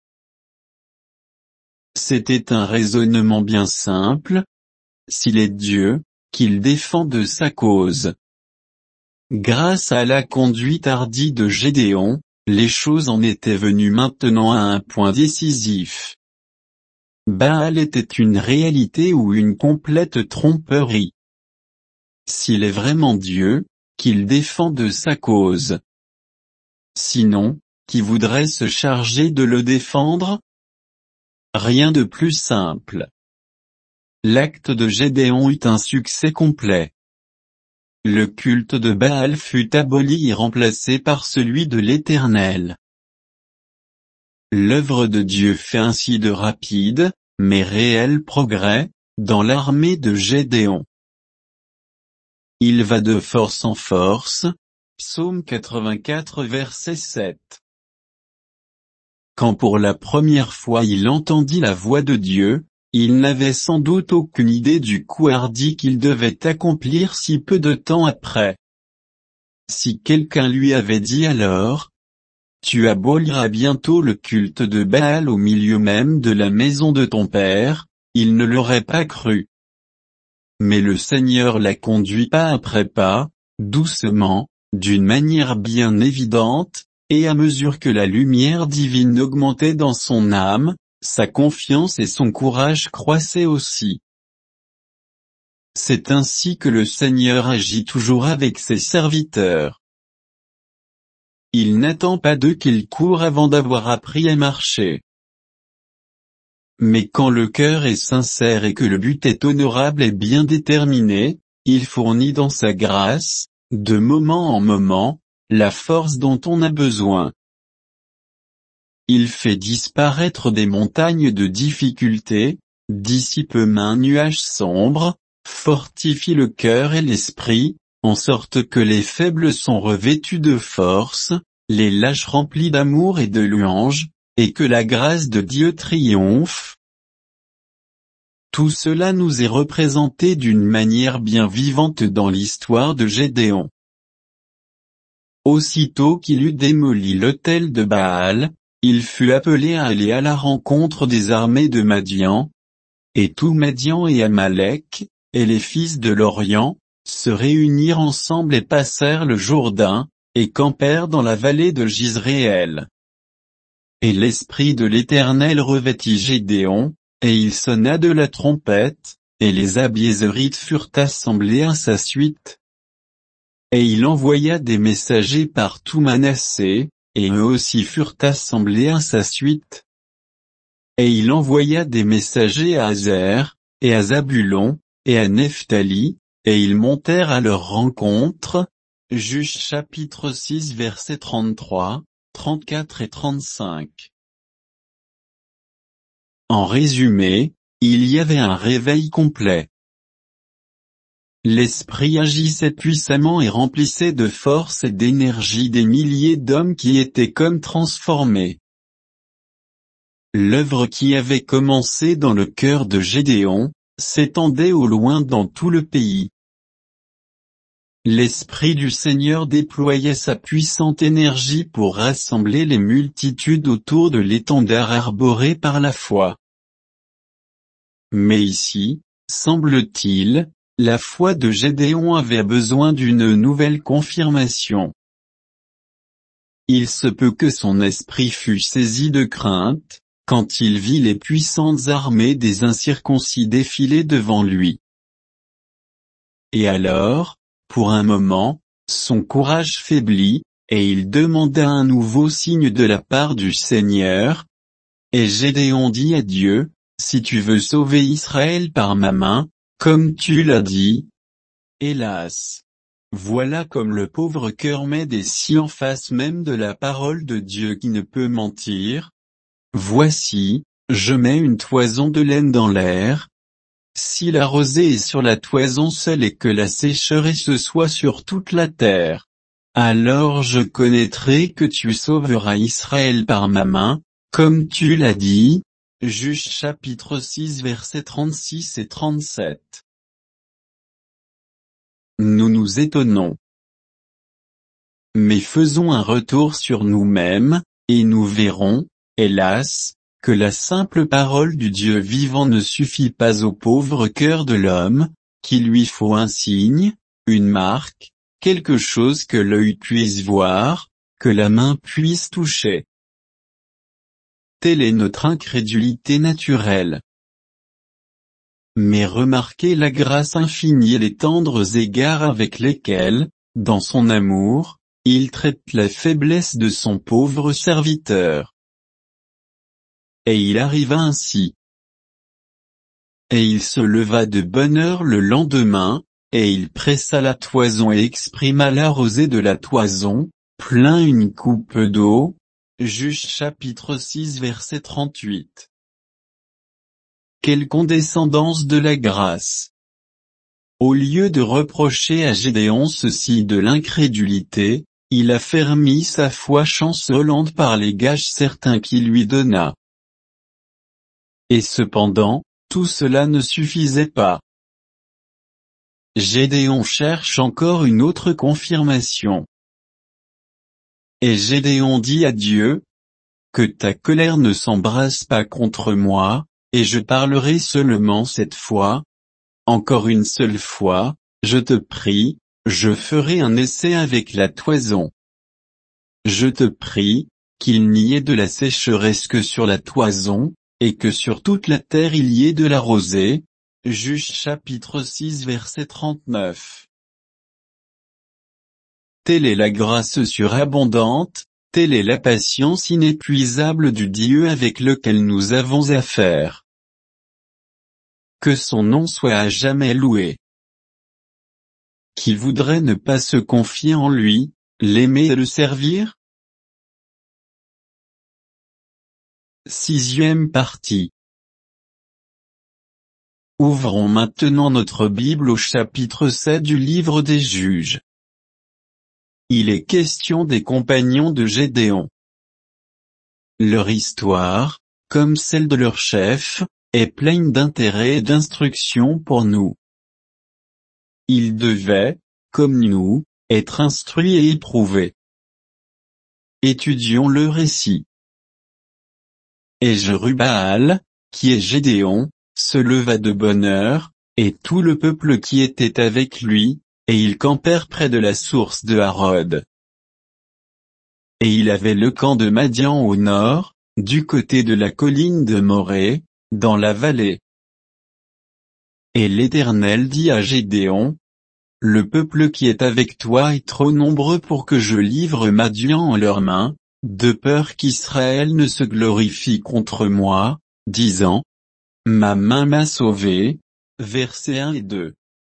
C'était un raisonnement bien simple. S'il est Dieu, qu'il défende sa cause. Grâce à la conduite hardie de Gédéon, les choses en étaient venues maintenant à un point décisif. Baal était une réalité ou une complète tromperie. S'il est vraiment Dieu, qu'il défende sa cause. Sinon, qui voudrait se charger de le défendre? Rien de plus simple. L'acte de Gédéon eut un succès complet. Le culte de Baal fut aboli et remplacé par celui de l'Éternel. L'œuvre de Dieu fait ainsi de rapides, mais réels progrès, dans l'armée de Gédéon. Il va de force en force. Psaume 84 verset 7. Quand pour la première fois il entendit la voix de Dieu, il n'avait sans doute aucune idée du coup hardi qu'il devait accomplir si peu de temps après. Si quelqu'un lui avait dit alors, « Tu aboliras bientôt le culte de Baal au milieu même de la maison de ton père », il ne l'aurait pas cru. Mais le Seigneur l'a conduit pas après pas, doucement, d'une manière bien évidente, et à mesure que la lumière divine augmentait dans son âme, sa confiance et son courage croissaient aussi. C'est ainsi que le Seigneur agit toujours avec ses serviteurs. Il n'attend pas d'eux qu'ils courent avant d'avoir appris à marcher. Mais quand le cœur est sincère et que le but est honorable et bien déterminé, il fournit dans sa grâce, de moment en moment, la force dont on a besoin. Il fait disparaître des montagnes de difficultés, dissipe un nuage sombre, fortifie le cœur et l'esprit, en sorte que les faibles sont revêtus de force, les lâches remplis d'amour et de louange, et que la grâce de Dieu triomphe. Tout cela nous est représenté d'une manière bien vivante dans l'histoire de Gédéon. Aussitôt qu'il eut démoli l'autel de Baal, il fut appelé à aller à la rencontre des armées de Madian, et tout Madian et Amalek, et les fils de l'Orient, se réunirent ensemble et passèrent le Jourdain, et campèrent dans la vallée de Jizréel. Et l'Esprit de l'Éternel revêtit Gédéon, et il sonna de la trompette, et les Abiézérites furent assemblés à sa suite. Et il envoya des messagers par tout Manassé, et eux aussi furent assemblés à sa suite. Et il envoya des messagers à Azer, et à Zabulon, et à Nephtali, et ils montèrent à leur rencontre. Juges chapitre 6 versets 33, 34 et 35. En résumé, il y avait un réveil complet. L'Esprit agissait puissamment et remplissait de force et d'énergie des milliers d'hommes qui étaient comme transformés. L'œuvre qui avait commencé dans le cœur de Gédéon, s'étendait au loin dans tout le pays. L'Esprit du Seigneur déployait sa puissante énergie pour rassembler les multitudes autour de l'étendard arboré par la foi. Mais ici, semble-t-il, la foi de Gédéon avait besoin d'une nouvelle confirmation. Il se peut que son esprit fût saisi de crainte, quand il vit les puissantes armées des incirconcis défiler devant lui. Et alors, pour un moment, son courage faiblit, et il demanda un nouveau signe de la part du Seigneur. Et Gédéon dit à Dieu, si tu veux sauver Israël par ma main, comme tu l'as dit. Hélas! Voilà comme le pauvre cœur m'aide et si en face même de la parole de Dieu qui ne peut mentir. Voici, je mets une toison de laine dans l'air. Si la rosée est sur la toison seule et que la sécheresse soit sur toute la terre, alors je connaîtrai que tu sauveras Israël par ma main, comme tu l'as dit. Juges chapitre 6 versets 36 et 37. Nous nous étonnons. Mais faisons un retour sur nous-mêmes, et nous verrons, hélas, que la simple parole du Dieu vivant ne suffit pas au pauvre cœur de l'homme, qu'il lui faut un signe, une marque, quelque chose que l'œil puisse voir, que la main puisse toucher. Telle est notre incrédulité naturelle. Mais remarquez la grâce infinie et les tendres égards avec lesquels, dans son amour, il traite la faiblesse de son pauvre serviteur. Et il arriva ainsi. Et il se leva de bonne heure le lendemain, et il pressa la toison et exprima la rosée de la toison, plein une coupe d'eau. Juges chapitre 6 verset 38. Quelle condescendance de la grâce! Au lieu de reprocher à Gédéon ceci de l'incrédulité, il affermit sa foi chancelante par les gages certains qu'il lui donna. Et cependant, tout cela ne suffisait pas. Gédéon cherche encore une autre confirmation. Et Gédéon dit à Dieu, que ta colère ne s'embrase pas contre moi, et je parlerai seulement cette fois. Encore une seule fois, je te prie, je ferai un essai avec la toison. Je te prie, qu'il n'y ait de la sécheresse que sur la toison, et que sur toute la terre il y ait de la rosée. Juges chapitre 6 verset 39. Telle est la grâce surabondante, telle est la patience inépuisable du Dieu avec lequel nous avons affaire. Que son nom soit à jamais loué. Qui voudrait ne pas se confier en lui, l'aimer et le servir? Sixième partie. Ouvrons maintenant notre Bible au chapitre 7 du livre des Juges. Il est question des compagnons de Gédéon. Leur histoire, comme celle de leur chef, est pleine d'intérêt et d'instruction pour nous. Ils devaient, comme nous, être instruits et éprouvés. Étudions le récit. Et Jerubbaal, qui est Gédéon, se leva de bonne heure, et tout le peuple qui était avec lui, et ils campèrent près de la source de Harod. Et il avait le camp de Madian au nord, du côté de la colline de Morée, dans la vallée. Et l'Éternel dit à Gédéon, le peuple qui est avec toi est trop nombreux pour que je livre Madian en leurs mains, de peur qu'Israël ne se glorifie contre moi, disant: Ma main m'a sauvé. Versets 1 et 2.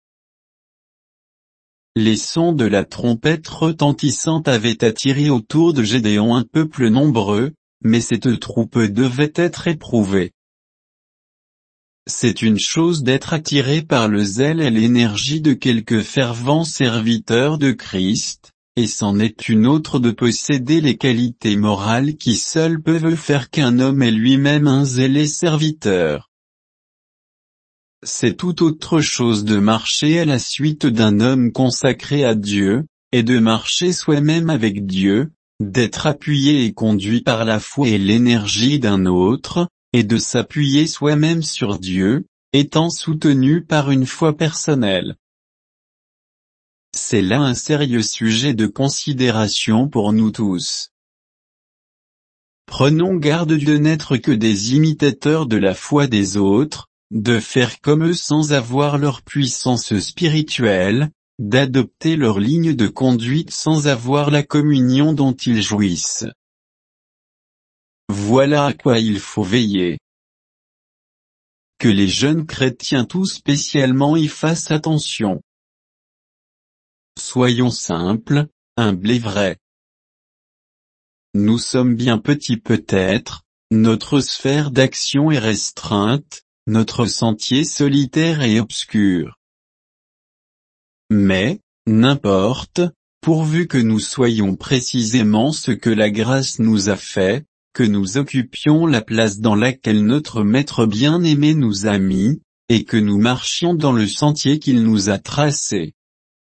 Les sons de la trompette retentissante avaient attiré autour de Gédéon un peuple nombreux, mais cette troupe devait être éprouvée. C'est une chose d'être attiré par le zèle et l'énergie de quelques fervents serviteurs de Christ, et c'en est une autre de posséder les qualités morales qui seules peuvent faire qu'un homme est lui-même un zélé serviteur. C'est tout autre chose de marcher à la suite d'un homme consacré à Dieu, et de marcher soi-même avec Dieu, d'être appuyé et conduit par la foi et l'énergie d'un autre, et de s'appuyer soi-même sur Dieu, étant soutenu par une foi personnelle. C'est là un sérieux sujet de considération pour nous tous. Prenons garde de n'être que des imitateurs de la foi des autres, de faire comme eux sans avoir leur puissance spirituelle, d'adopter leur ligne de conduite sans avoir la communion dont ils jouissent. Voilà à quoi il faut veiller. Que les jeunes chrétiens tout spécialement y fassent attention. Soyons simples, humbles et vrais. Nous sommes bien petits peut-être, notre sphère d'action est restreinte, notre sentier solitaire et obscur. Mais, n'importe, pourvu que nous soyons précisément ce que la grâce nous a fait, que nous occupions la place dans laquelle notre Maître bien-aimé nous a mis, et que nous marchions dans le sentier qu'il nous a tracé.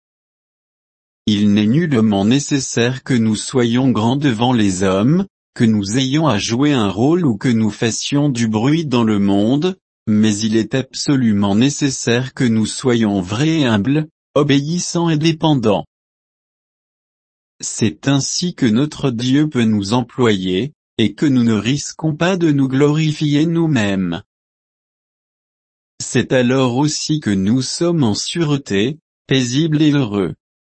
Il n'est nullement nécessaire que nous soyons grands devant les hommes, que nous ayons à jouer un rôle ou que nous fassions du bruit dans le monde, mais il est absolument nécessaire que nous soyons vrais et humbles, obéissants et dépendants. C'est ainsi que notre Dieu peut nous employer, et que nous ne risquons pas de nous glorifier nous-mêmes. C'est alors aussi que nous sommes en sûreté, paisibles et heureux.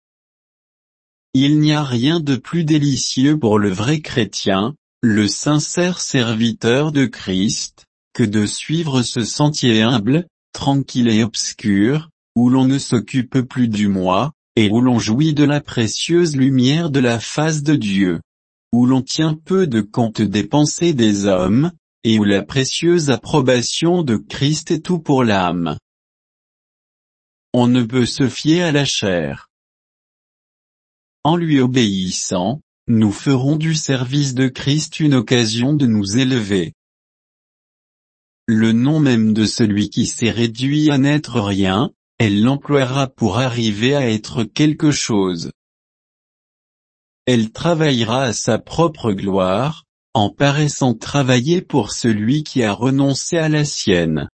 Il n'y a rien de plus délicieux pour le vrai chrétien, le sincère serviteur de Christ, que de suivre ce sentier humble, tranquille et obscur, où l'on ne s'occupe plus du moi, et où l'on jouit de la précieuse lumière de la face de Dieu. Où l'on tient peu de compte des pensées des hommes, et où la précieuse approbation de Christ est tout pour l'âme. On ne peut se fier à la chair. En lui obéissant, nous ferons du service de Christ une occasion de nous élever. Le nom même de celui qui s'est réduit à n'être rien, elle l'emploiera pour arriver à être quelque chose. Elle travaillera à sa propre gloire, en paraissant travailler pour celui qui a renoncé à la sienne.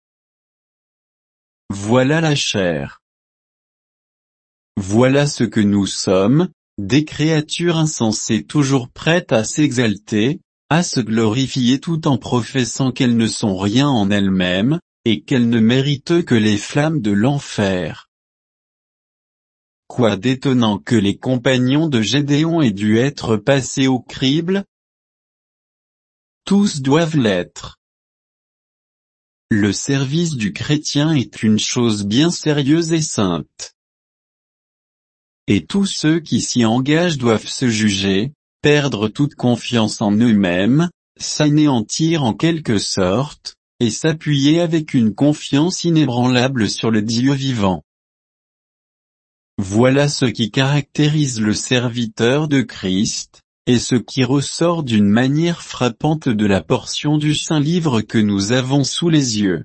Voilà la chair. Voilà ce que nous sommes, des créatures insensées toujours prêtes à s'exalter, à se glorifier tout en professant qu'elles ne sont rien en elles-mêmes, et qu'elles ne méritent que les flammes de l'enfer. Quoi d'étonnant que les compagnons de Gédéon aient dû être passés au crible? Tous doivent l'être. Le service du chrétien est une chose bien sérieuse et sainte. Et tous ceux qui s'y engagent doivent se juger, perdre toute confiance en eux-mêmes, s'anéantir en quelque sorte, et s'appuyer avec une confiance inébranlable sur le Dieu vivant. Voilà ce qui caractérise le serviteur de Christ, et ce qui ressort d'une manière frappante de la portion du Saint Livre que nous avons sous les yeux.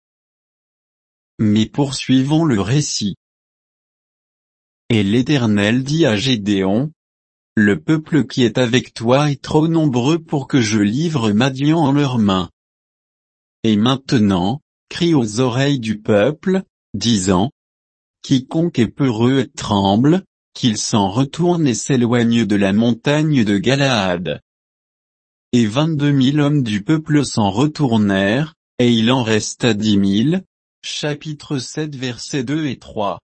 Mais poursuivons le récit. Et l'Éternel dit à Gédéon: Le peuple qui est avec toi est trop nombreux pour que je livre Madian en leurs mains. Et maintenant, crie aux oreilles du peuple, disant: Quiconque est peureux et tremble, qu'il s'en retourne et s'éloigne de la montagne de Galaad. Et 22 000 hommes du peuple s'en retournèrent, et il en resta 10 000. Chapitre 7 versets 2 et 3.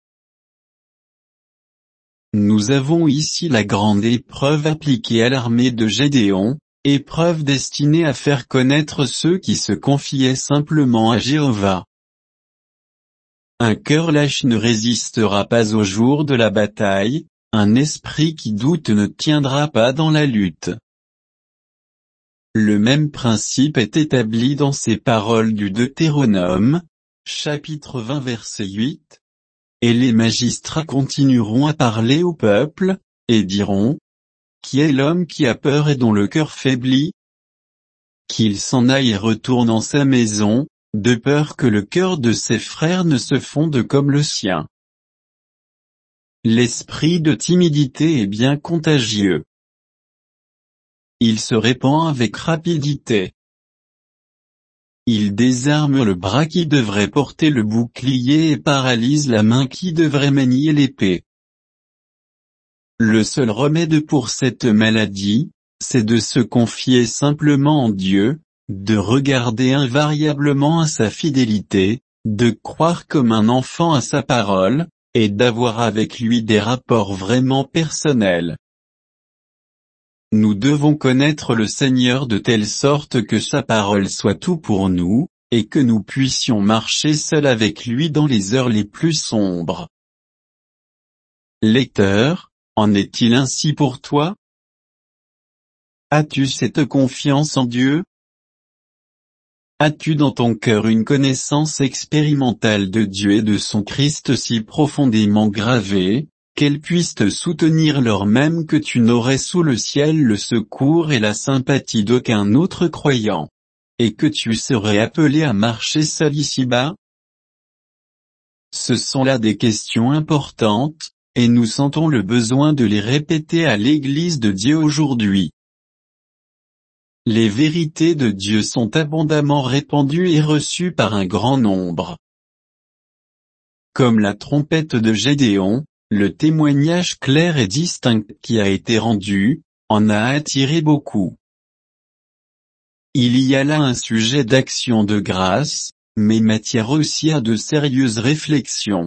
Nous avons ici la grande épreuve appliquée à l'armée de Gédéon, épreuve destinée à faire connaître ceux qui se confiaient simplement à Jéhovah. Un cœur lâche ne résistera pas au jour de la bataille, un esprit qui doute ne tiendra pas dans la lutte. Le même principe est établi dans ces paroles du Deutéronome, chapitre 20 verset 8. Et les magistrats continueront à parler au peuple, et diront, qui est l'homme qui a peur et dont le cœur faiblit? Qu'il s'en aille et retourne en sa maison, de peur que le cœur de ses frères ne se fonde comme le sien. L'esprit de timidité est bien contagieux. Il se répand avec rapidité. Il désarme le bras qui devrait porter le bouclier et paralyse la main qui devrait manier l'épée. Le seul remède pour cette maladie, c'est de se confier simplement en Dieu, de regarder invariablement à sa fidélité, de croire comme un enfant à sa parole, et d'avoir avec lui des rapports vraiment personnels. Nous devons connaître le Seigneur de telle sorte que sa parole soit tout pour nous, et que nous puissions marcher seuls avec lui dans les heures les plus sombres. Lecteur, en est-il ainsi pour toi? As-tu cette confiance en Dieu? As-tu dans ton cœur une connaissance expérimentale de Dieu et de son Christ si profondément gravée, qu'elle puisse te soutenir lors même que tu n'aurais sous le ciel le secours et la sympathie d'aucun autre croyant, et que tu serais appelé à marcher seul ici-bas? Ce sont là des questions importantes, et nous sentons le besoin de les répéter à l'Église de Dieu aujourd'hui. Les vérités de Dieu sont abondamment répandues et reçues par un grand nombre. Comme la trompette de Gédéon, le témoignage clair et distinct qui a été rendu, en a attiré beaucoup. Il y a là un sujet d'action de grâce, mais matière aussi à de sérieuses réflexions.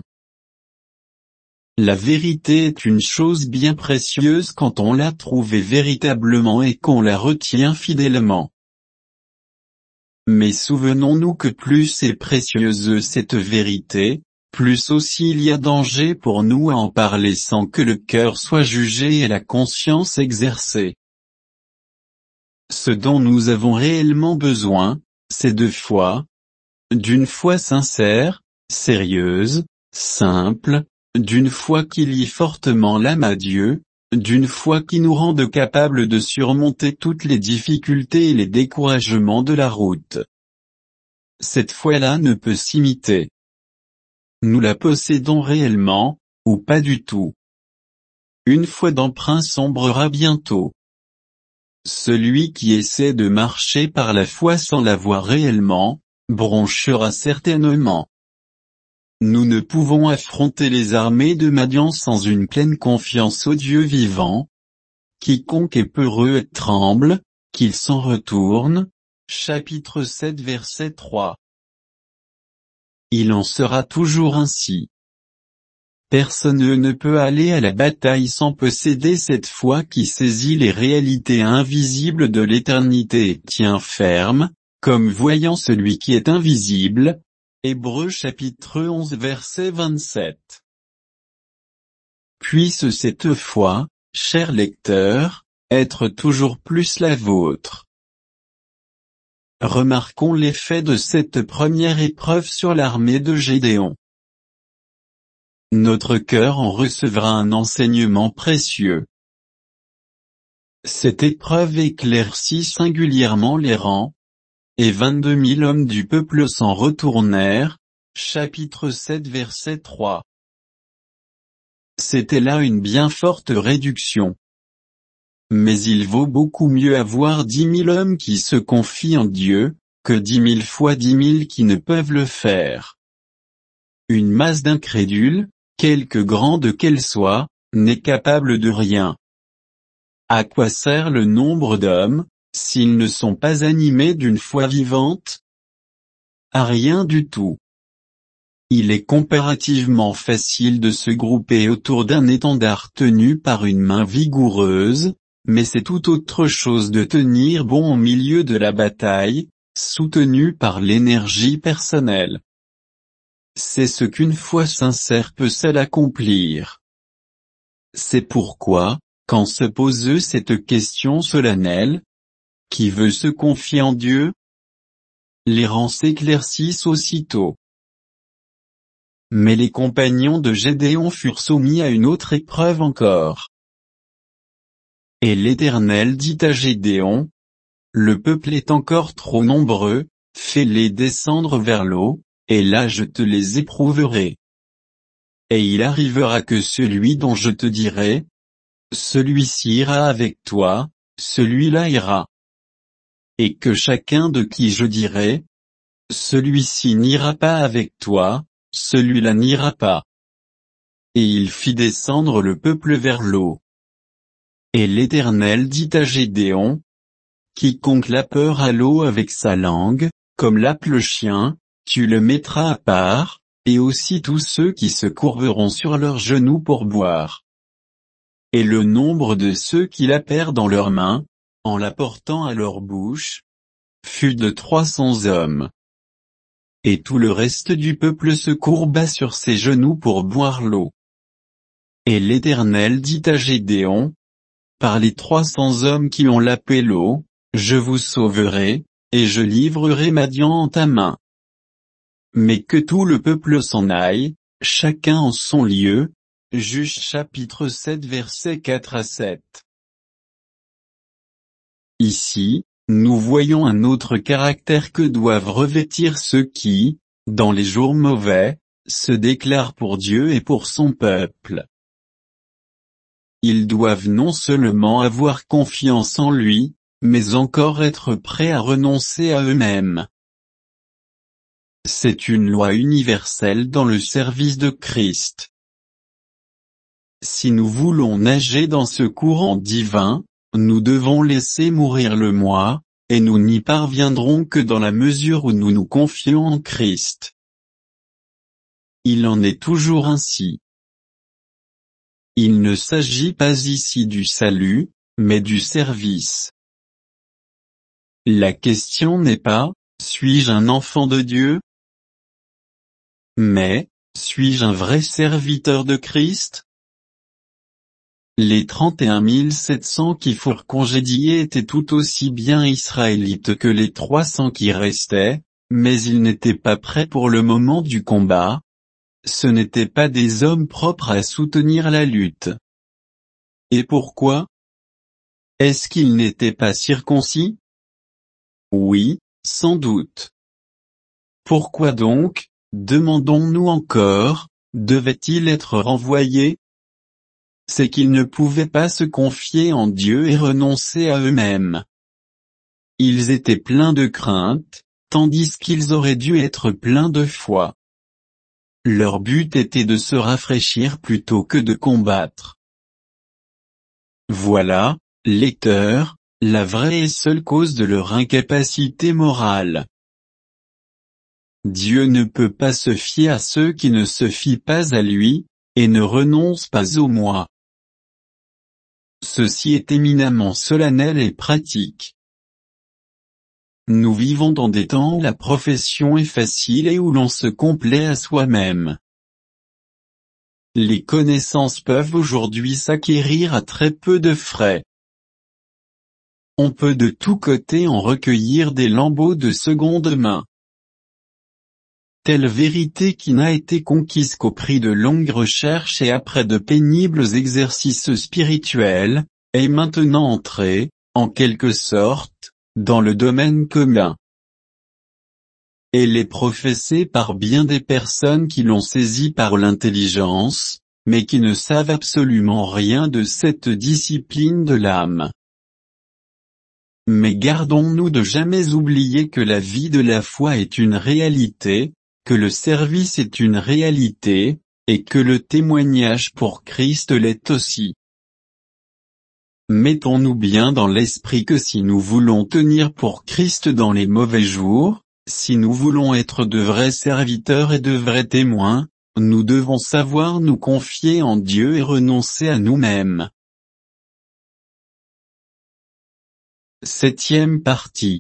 La vérité est une chose bien précieuse quand on l'a trouvée véritablement et qu'on la retient fidèlement. Mais souvenons-nous que plus est précieuse cette vérité, plus aussi il y a danger pour nous à en parler sans que le cœur soit jugé et la conscience exercée. Ce dont nous avons réellement besoin, c'est de foi, d'une foi sincère, sérieuse, simple, d'une foi qui lie fortement l'âme à Dieu, d'une foi qui nous rende capables de surmonter toutes les difficultés et les découragements de la route. Cette foi-là ne peut s'imiter. Nous la possédons réellement, ou pas du tout. Une foi d'emprunt sombrera bientôt. Celui qui essaie de marcher par la foi sans la voir réellement, bronchera certainement. Nous ne pouvons affronter les armées de Madian sans une pleine confiance au Dieu vivant. Quiconque est peureux et tremble, qu'il s'en retourne. Chapitre 7 verset 3. Il en sera toujours ainsi. Personne ne peut aller à la bataille sans posséder cette foi qui saisit les réalités invisibles de l'éternité et tient ferme, comme voyant celui qui est invisible. Hébreux chapitre 11 verset 27. Puisse cette foi, cher lecteur, être toujours plus la vôtre. Remarquons l'effet de cette première épreuve sur l'armée de Gédéon. Notre cœur en recevra un enseignement précieux. Cette épreuve éclaircit singulièrement les rangs, et 22 000 hommes du peuple s'en retournèrent, chapitre 7 verset 3. C'était là une bien forte réduction. Mais il vaut beaucoup mieux avoir 10 000 hommes qui se confient en Dieu, que 10 000 fois 10 000 qui ne peuvent le faire. Une masse d'incrédules, quelque grande qu'elle soit, n'est capable de rien. À quoi sert le nombre d'hommes, s'ils ne sont pas animés d'une foi vivante? À rien du tout. Il est comparativement facile de se grouper autour d'un étendard tenu par une main vigoureuse, mais c'est tout autre chose de tenir bon au milieu de la bataille, soutenu par l'énergie personnelle. C'est ce qu'une foi sincère peut seule accomplir. C'est pourquoi, quand se pose cette question solennelle, qui veut se confier en Dieu? Les rangs s'éclaircissent aussitôt. Mais les compagnons de Gédéon furent soumis à une autre épreuve encore. Et l'Éternel dit à Gédéon: le peuple est encore trop nombreux, fais-les descendre vers l'eau, et là je te les éprouverai. Et il arrivera que celui dont je te dirai, celui-ci ira avec toi, celui-là ira. Et que chacun de qui je dirai, celui-ci n'ira pas avec toi, celui-là n'ira pas. Et il fit descendre le peuple vers l'eau. Et l'Éternel dit à Gédéon: quiconque l'appelle à l'eau avec sa langue, comme l'appe le chien, tu le mettras à part, et aussi tous ceux qui se courberont sur leurs genoux pour boire. Et le nombre de ceux qui l'appèrent dans leurs mains, en l'apportant à leur bouche, fut de 300 hommes. Et tout le reste du peuple se courba sur ses genoux pour boire l'eau. Et l'Éternel dit à Gédéon: par les 300 hommes qui ont lappé l'eau, je vous sauverai, et je livrerai Madian en ta main. Mais que tout le peuple s'en aille, chacun en son lieu. Juges chapitre 7 versets 4 à 7. Ici, nous voyons un autre caractère que doivent revêtir ceux qui, dans les jours mauvais, se déclarent pour Dieu et pour son peuple. Ils doivent non seulement avoir confiance en lui, mais encore être prêts à renoncer à eux-mêmes. C'est une loi universelle dans le service de Christ. Si nous voulons nager dans ce courant divin, nous devons laisser mourir le moi, et nous n'y parviendrons que dans la mesure où nous nous confions en Christ. Il en est toujours ainsi. Il ne s'agit pas ici du salut, mais du service. La question n'est pas, suis-je un enfant de Dieu? Mais, suis-je un vrai serviteur de Christ? Les 31 700 qui furent congédiés étaient tout aussi bien israélites que les 300 qui restaient, mais ils n'étaient pas prêts pour le moment du combat. Ce n'étaient pas des hommes propres à soutenir la lutte. Et pourquoi? Est-ce qu'ils n'étaient pas circoncis? Oui, sans doute. Pourquoi donc, demandons-nous encore, devaient-ils être renvoyés? C'est qu'ils ne pouvaient pas se confier en Dieu et renoncer à eux-mêmes. Ils étaient pleins de crainte, tandis qu'ils auraient dû être pleins de foi. Leur but était de se rafraîchir plutôt que de combattre. Voilà, lecteurs, la vraie et seule cause de leur incapacité morale. Dieu ne peut pas se fier à ceux qui ne se fient pas à lui, et ne renoncent pas au moi. Ceci est éminemment solennel et pratique. Nous vivons dans des temps où la profession est facile et où l'on se complaît à soi-même. Les connaissances peuvent aujourd'hui s'acquérir à très peu de frais. On peut de tous côtés en recueillir des lambeaux de seconde main. Telle vérité qui n'a été conquise qu'au prix de longues recherches et après de pénibles exercices spirituels, est maintenant entrée, en quelque sorte, dans le domaine commun. Elle est professée par bien des personnes qui l'ont saisie par l'intelligence, mais qui ne savent absolument rien de cette discipline de l'âme. Mais gardons-nous de jamais oublier que la vie de la foi est une réalité, que le service est une réalité, et que le témoignage pour Christ l'est aussi. Mettons-nous bien dans l'esprit que si nous voulons tenir pour Christ dans les mauvais jours, si nous voulons être de vrais serviteurs et de vrais témoins, nous devons savoir nous confier en Dieu et renoncer à nous-mêmes. Septième partie.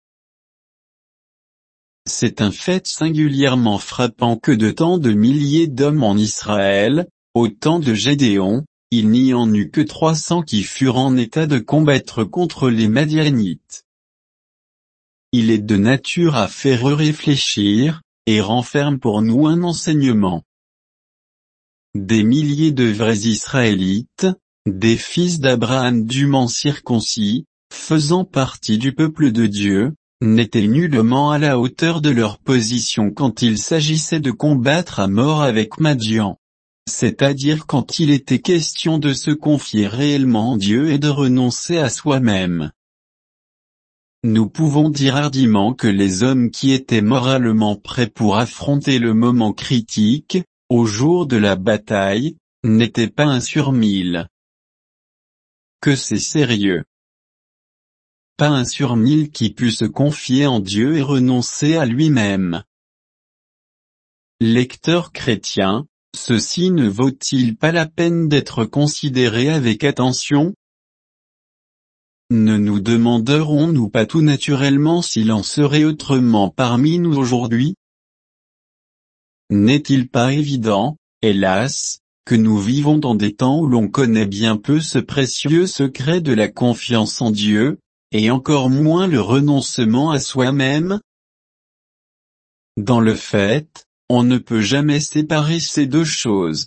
C'est un fait singulièrement frappant que de tant de milliers d'hommes en Israël, au temps de Gédéon, il n'y en eut que 300 qui furent en état de combattre contre les Madianites. Il est de nature à faire réfléchir, et renferme pour nous un enseignement. Des milliers de vrais Israélites, des fils d'Abraham dûment circoncis, faisant partie du peuple de Dieu, n'étaient nullement à la hauteur de leur position quand il s'agissait de combattre à mort avec Madian. C'est-à-dire quand il était question de se confier réellement en Dieu et de renoncer à soi-même. Nous pouvons dire hardiment que les hommes qui étaient moralement prêts pour affronter le moment critique, au jour de la bataille, n'étaient pas 1 sur 1000. Que c'est sérieux. Pas 1 sur 1000 qui put se confier en Dieu et renoncer à lui-même. Lecteurs chrétiens, ceci ne vaut-il pas la peine d'être considéré avec attention? Ne nous demanderons-nous pas tout naturellement s'il en serait autrement parmi nous aujourd'hui? N'est-il pas évident, hélas, que nous vivons dans des temps où l'on connaît bien peu ce précieux secret de la confiance en Dieu, et encore moins le renoncement à soi-même? Dans le fait, on ne peut jamais séparer ces deux choses.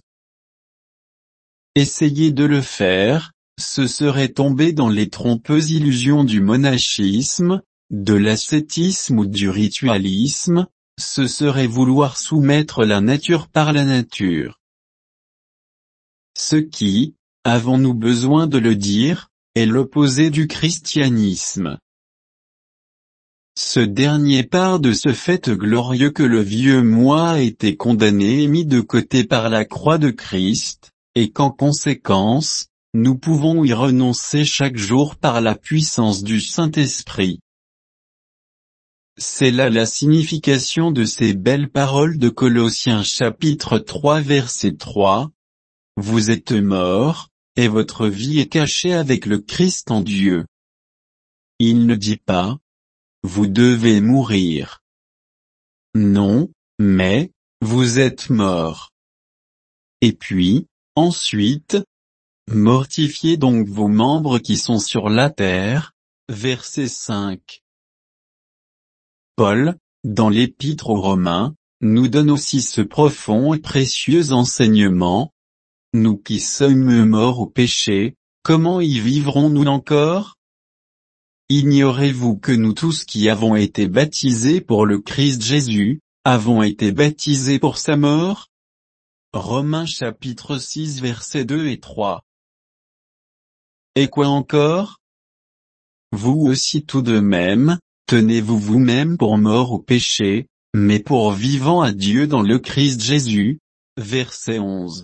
Essayer de le faire, ce serait tomber dans les trompeuses illusions du monachisme, de l'ascétisme ou du ritualisme, ce serait vouloir soumettre la nature par la nature. Ce qui, avons-nous besoin de le dire, est l'opposé du christianisme. Ce dernier part de ce fait glorieux que le vieux moi a été condamné et mis de côté par la croix de Christ, et qu'en conséquence, nous pouvons y renoncer chaque jour par la puissance du Saint-Esprit. C'est là la signification de ces belles paroles de Colossiens chapitre 3 verset 3. Vous êtes morts, et votre vie est cachée avec le Christ en Dieu. Il ne dit pas, vous devez mourir. Non, mais, vous êtes morts. Et puis, ensuite, mortifiez donc vos membres qui sont sur la terre, verset 5. Paul, dans l'Épître aux Romains, nous donne aussi ce profond et précieux enseignement. Nous qui sommes morts au péché, comment y vivrons-nous encore? Ignorez-vous que nous tous qui avons été baptisés pour le Christ Jésus, avons été baptisés pour sa mort? Romains chapitre 6 versets 2 et 3. Et quoi encore? Vous aussi tout de même, tenez-vous vous-même pour morts au péché, mais pour vivants à Dieu dans le Christ Jésus. Verset 11.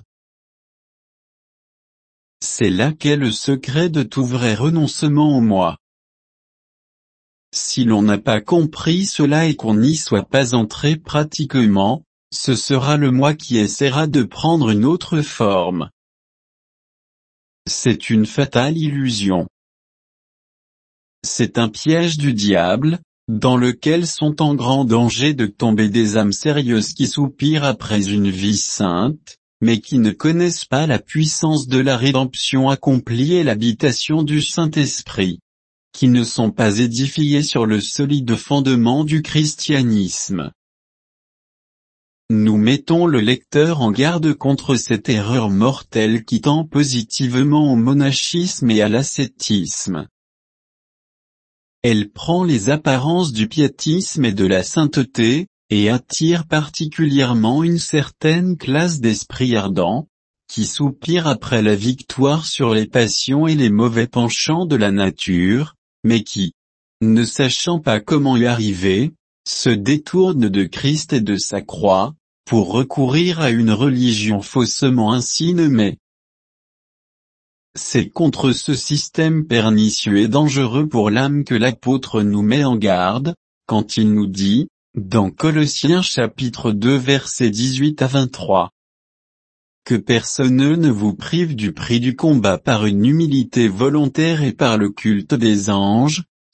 C'est là qu'est le secret de tout vrai renoncement au moi. Si l'on n'a pas compris cela et qu'on n'y soit pas entré pratiquement, ce sera le moi qui essaiera de prendre une autre forme. C'est une fatale illusion. C'est un piège du diable, dans lequel sont en grand danger de tomber des âmes sérieuses qui soupirent après une vie sainte, mais qui ne connaissent pas la puissance de la rédemption accomplie et l'habitation du Saint-Esprit, qui ne sont pas édifiés sur le solide fondement du christianisme. Nous mettons le lecteur en garde contre cette erreur mortelle qui tend positivement au monachisme et à l'ascétisme. Elle prend les apparences du piétisme et de la sainteté, et attire particulièrement une certaine classe d'esprits ardents, qui soupirent après la victoire sur les passions et les mauvais penchants de la nature, mais qui, ne sachant pas comment y arriver, se détournent de Christ et de sa croix, pour recourir à une religion faussement ainsi nommée. C'est contre ce système pernicieux et dangereux pour l'âme que l'apôtre nous met en garde, quand il nous dit, dans Colossiens chapitre 2 versets 18 à 23. Que personne ne vous prive du prix du combat par une humilité volontaire et par le culte des anges,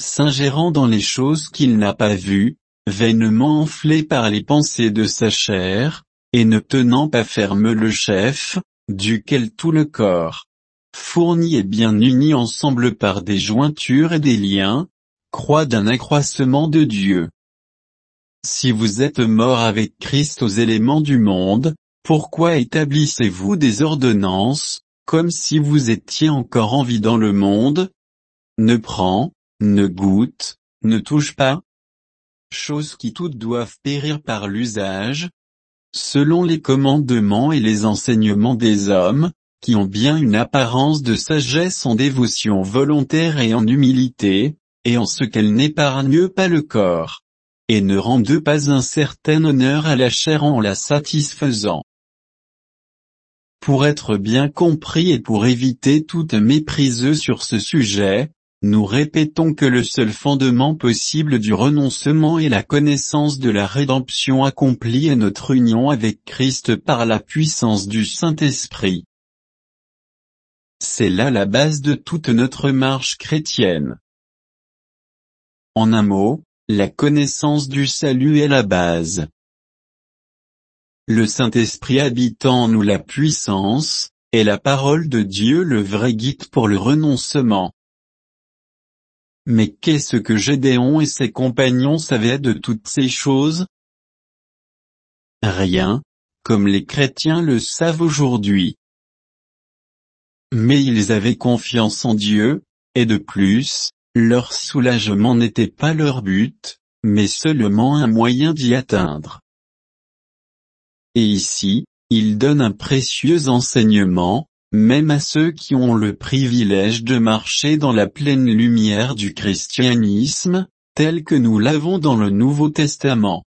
s'ingérant dans les choses qu'il n'a pas vues, vainement enflé par les pensées de sa chair, et ne tenant pas ferme le chef, duquel tout le corps, fourni et bien uni ensemble par des jointures et des liens, croît d'un accroissement de Dieu. Si vous êtes morts avec Christ aux éléments du monde, pourquoi établissez-vous des ordonnances, comme si vous étiez encore en vie dans le monde? Ne prends, ne goûte, ne touche pas. Choses qui toutes doivent périr par l'usage, selon les commandements et les enseignements des hommes, qui ont bien une apparence de sagesse en dévotion volontaire et en humilité, et en ce qu'elles n'épargnent pas le corps, et ne rendent pas un certain honneur à la chair en la satisfaisant. Pour être bien compris et pour éviter toute méprise sur ce sujet, nous répétons que le seul fondement possible du renoncement est la connaissance de la rédemption accomplie et notre union avec Christ par la puissance du Saint-Esprit. C'est là la base de toute notre marche chrétienne. En un mot, la connaissance du salut est la base. Le Saint-Esprit habitant en nous la puissance, est la parole de Dieu le vrai guide pour le renoncement. Mais qu'est-ce que Gédéon et ses compagnons savaient de toutes ces choses? Rien, comme les chrétiens le savent aujourd'hui. Mais ils avaient confiance en Dieu, et de plus, leur soulagement n'était pas leur but, mais seulement un moyen d'y atteindre. Et ici, il donne un précieux enseignement, même à ceux qui ont le privilège de marcher dans la pleine lumière du christianisme, tel que nous l'avons dans le Nouveau Testament.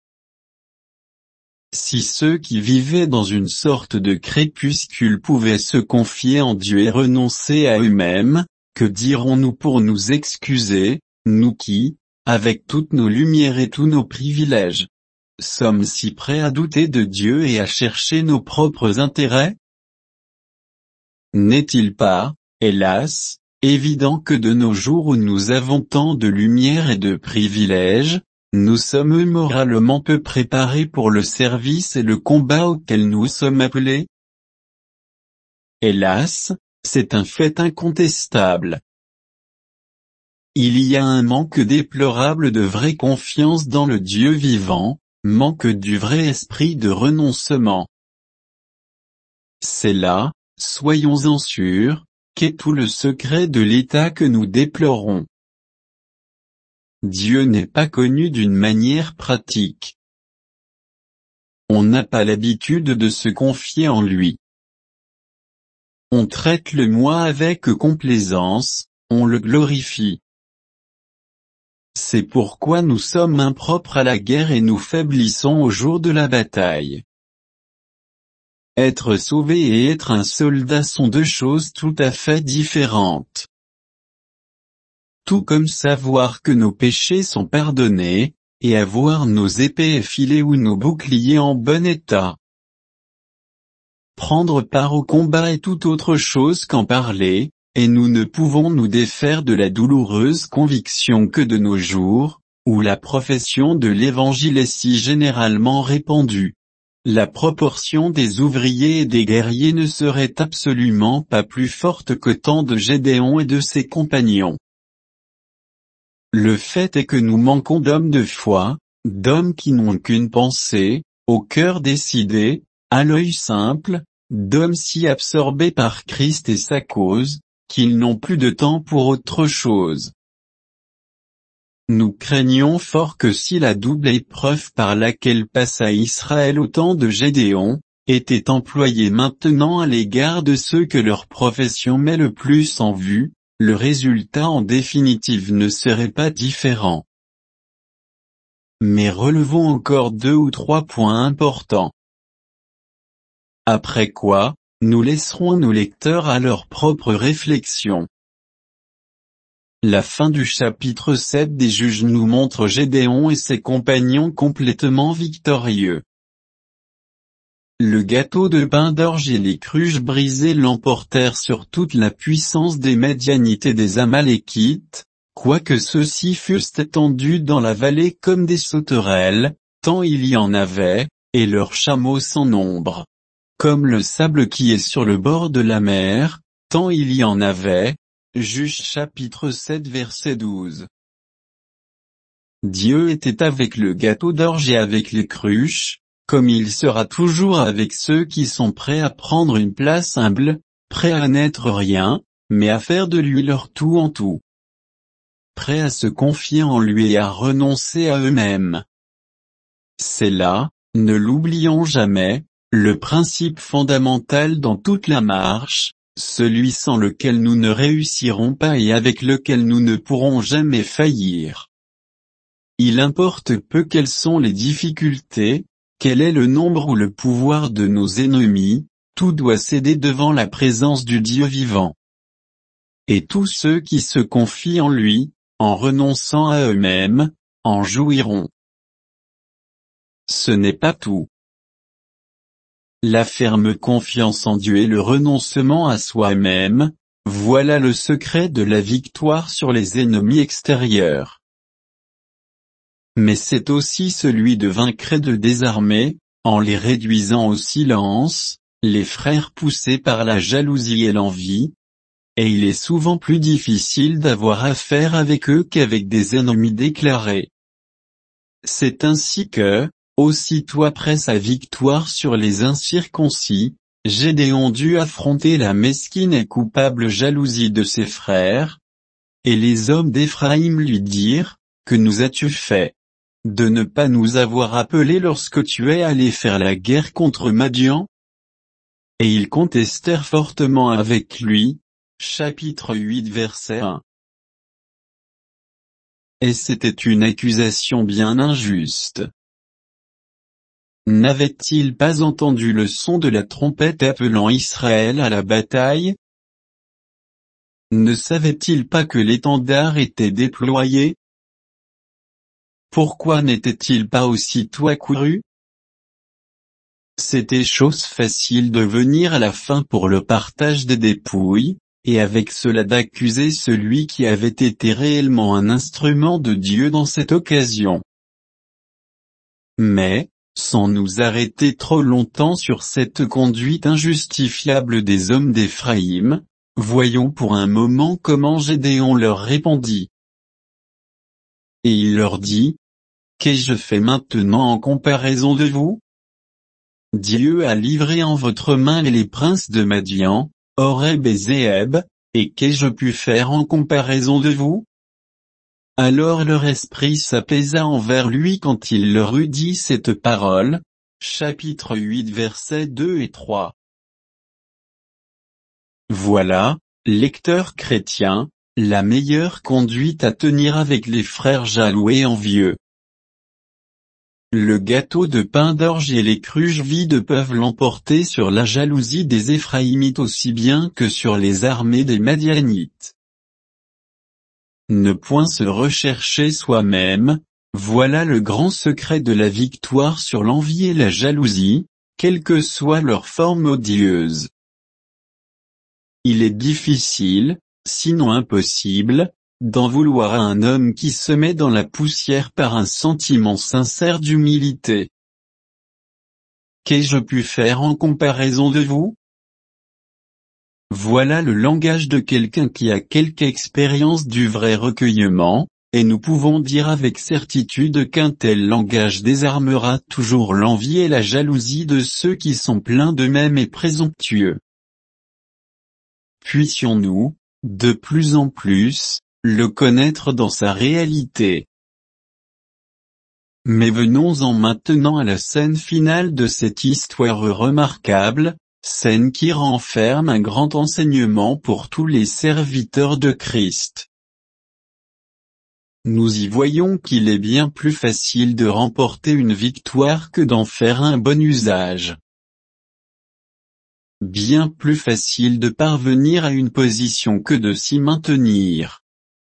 Si ceux qui vivaient dans une sorte de crépuscule pouvaient se confier en Dieu et renoncer à eux-mêmes, que dirons-nous pour nous excuser, nous qui, avec toutes nos lumières et tous nos privilèges, sommes si prêts à douter de Dieu et à chercher nos propres intérêts? N'est-il pas, hélas, évident que de nos jours où nous avons tant de lumière et de privilèges, nous sommes moralement peu préparés pour le service et le combat auquel nous sommes appelés? Hélas, c'est un fait incontestable. Il y a un manque déplorable de vraie confiance dans le Dieu vivant, manque du vrai esprit de renoncement. C'est là, soyons-en sûrs, qu'est tout le secret de l'état que nous déplorons. Dieu n'est pas connu d'une manière pratique. On n'a pas l'habitude de se confier en lui. On traite le moi avec complaisance, on le glorifie. C'est pourquoi nous sommes impropres à la guerre et nous faiblissons au jour de la bataille. Être sauvé et être un soldat sont deux choses tout à fait différentes. Tout comme savoir que nos péchés sont pardonnés, et avoir nos épées effilées ou nos boucliers en bon état. Prendre part au combat est tout autre chose qu'en parler, et nous ne pouvons nous défaire de la douloureuse conviction que de nos jours, où la profession de l'Évangile est si généralement répandue, la proportion des ouvriers et des guerriers ne serait absolument pas plus forte que tant de Gédéon et de ses compagnons. Le fait est que nous manquons d'hommes de foi, d'hommes qui n'ont qu'une pensée, au cœur décidé, à l'œil simple, d'hommes si absorbés par Christ et sa cause, qu'ils n'ont plus de temps pour autre chose. Nous craignons fort que si la double épreuve par laquelle passa Israël au temps de Gédéon, était employée maintenant à l'égard de ceux que leur profession met le plus en vue, le résultat en définitive ne serait pas différent. Mais relevons encore 2 ou 3 points importants. Après quoi, nous laisserons nos lecteurs à leur propre réflexion. La fin du chapitre 7 des Juges nous montre Gédéon et ses compagnons complètement victorieux. Le gâteau de pain d'orge et les cruches brisées l'emportèrent sur toute la puissance des Médianites et des Amalékites, quoique ceux-ci fussent étendus dans la vallée comme des sauterelles, tant il y en avait, et leurs chameaux sans nombre. Comme le sable qui est sur le bord de la mer, tant il y en avait. Juge chapitre 7 verset 12. Dieu était avec le gâteau d'orge et avec les cruches, comme il sera toujours avec ceux qui sont prêts à prendre une place humble, prêts à n'être rien, mais à faire de lui leur tout en tout. Prêts à se confier en lui et à renoncer à eux-mêmes. C'est là, ne l'oublions jamais, le principe fondamental dans toute la marche, celui sans lequel nous ne réussirons pas et avec lequel nous ne pourrons jamais faillir. Il importe peu quelles sont les difficultés, quel est le nombre ou le pouvoir de nos ennemis, tout doit céder devant la présence du Dieu vivant. Et tous ceux qui se confient en lui, en renonçant à eux-mêmes, en jouiront. Ce n'est pas tout. La ferme confiance en Dieu et le renoncement à soi-même, voilà le secret de la victoire sur les ennemis extérieurs. Mais c'est aussi celui de vaincre et de désarmer, en les réduisant au silence, les frères poussés par la jalousie et l'envie, et il est souvent plus difficile d'avoir affaire avec eux qu'avec des ennemis déclarés. C'est ainsi que, aussitôt après sa victoire sur les incirconcis, Gédéon dut affronter la mesquine et coupable jalousie de ses frères, et les hommes d'Éphraïm lui dirent, « Que nous as-tu fait ? De ne pas nous avoir appelés lorsque tu es allé faire la guerre contre Madian ?» Et ils contestèrent fortement avec lui. Chapitre 8 verset 1. Et c'était une accusation bien injuste. N'avait-il pas entendu le son de la trompette appelant Israël à la bataille? Ne savait-il pas que l'étendard était déployé? Pourquoi n'était-il pas aussitôt accouru? C'était chose facile de venir à la fin pour le partage des dépouilles, et avec cela d'accuser celui qui avait été réellement un instrument de Dieu dans cette occasion. Mais, sans nous arrêter trop longtemps sur cette conduite injustifiable des hommes d'Éphraïm, voyons pour un moment comment Gédéon leur répondit. Et il leur dit, « Qu'ai-je fait maintenant en comparaison de vous? Dieu a livré en votre main les princes de Madian, Oreb et Zéeb, et qu'ai-je pu faire en comparaison de vous? » Alors leur esprit s'apaisa envers lui quand il leur eut dit cette parole. Chapitre 8 versets 2 et 3. Voilà, lecteurs chrétiens, la meilleure conduite à tenir avec les frères jaloux et envieux. Le gâteau de pain d'orge et les cruches vides peuvent l'emporter sur la jalousie des Éphraïmites aussi bien que sur les armées des Madianites. Ne point se rechercher soi-même, voilà le grand secret de la victoire sur l'envie et la jalousie, quelle que soit leur forme odieuse. Il est difficile, sinon impossible, d'en vouloir à un homme qui se met dans la poussière par un sentiment sincère d'humilité. Qu'ai-je pu faire en comparaison de vous? Voilà le langage de quelqu'un qui a quelque expérience du vrai recueillement, et nous pouvons dire avec certitude qu'un tel langage désarmera toujours l'envie et la jalousie de ceux qui sont pleins d'eux-mêmes et présomptueux. Puissions-nous, de plus en plus, le connaître dans sa réalité. Mais venons-en maintenant à la scène finale de cette histoire remarquable, scène qui renferme un grand enseignement pour tous les serviteurs de Christ. Nous y voyons qu'il est bien plus facile de remporter une victoire que d'en faire un bon usage. Bien plus facile de parvenir à une position que de s'y maintenir.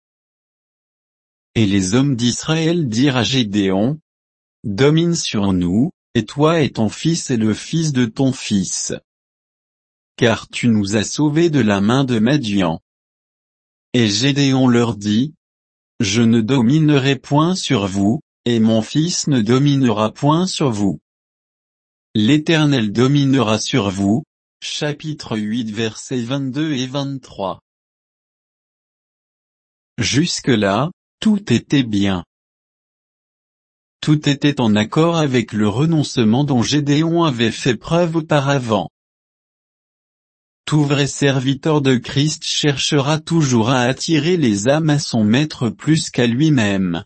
Et les hommes d'Israël dirent à Gédéon, « Domine sur nous, et toi et ton fils et le fils de ton fils. Car tu nous as sauvés de la main de Madian. » Et Gédéon leur dit, je ne dominerai point sur vous, et mon fils ne dominera point sur vous. L'Éternel dominera sur vous. Chapitre 8 versets 22 et 23. Jusque-là, tout était bien. Tout était en accord avec le renoncement dont Gédéon avait fait preuve auparavant. Tout vrai serviteur de Christ cherchera toujours à attirer les âmes à son maître plus qu'à lui-même.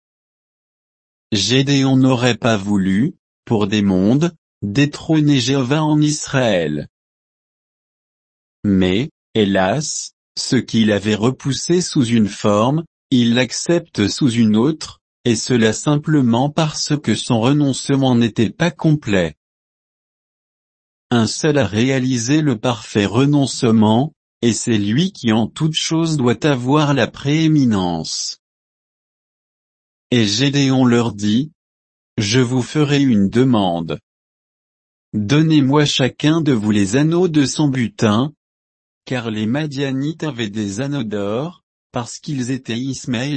Gédéon n'aurait pas voulu, pour des mondes, détrôner Jéhovah en Israël. Mais, hélas, ce qu'il avait repoussé sous une forme, il l'accepte sous une autre, et cela simplement parce que son renoncement n'était pas complet. Un seul a réalisé le parfait renoncement, et c'est lui qui en toute chose doit avoir la prééminence. Et Gédéon leur dit, « Je vous ferai une demande. Donnez-moi chacun de vous les anneaux de son butin, car les Madianites avaient des anneaux d'or, parce qu'ils étaient ismaélites. »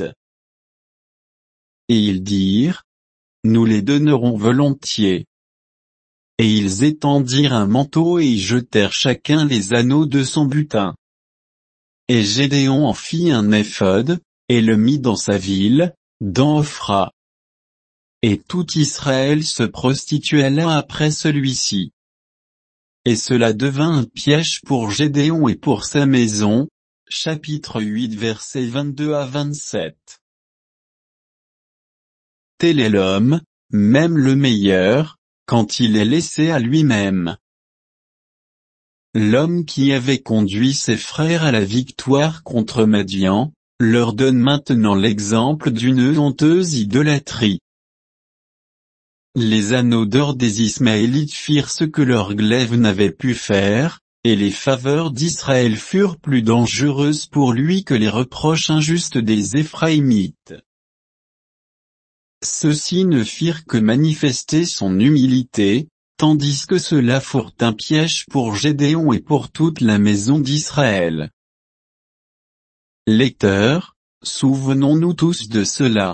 Et ils dirent, « Nous les donnerons volontiers. » Et ils étendirent un manteau et y jetèrent chacun les anneaux de son butin. Et Gédéon en fit un éphod, et le mit dans sa ville, dans Ophra. Et tout Israël se prostitua là après celui-ci. Et cela devint un piège pour Gédéon et pour sa maison. Chapitre 8 versets 22 à 27. Tel est l'homme, même le meilleur, quand il est laissé à lui-même. L'homme qui avait conduit ses frères à la victoire contre Madian, leur donne maintenant l'exemple d'une honteuse idolâtrie. Les anneaux d'or des Ismaélites firent ce que leur glaive n'avait pu faire, et les faveurs d'Israël furent plus dangereuses pour lui que les reproches injustes des Éphraïmites. Ceux-ci ne firent que manifester son humilité, tandis que ceux-là furent un piège pour Gédéon et pour toute la maison d'Israël. Lecteurs, souvenons-nous tous de cela.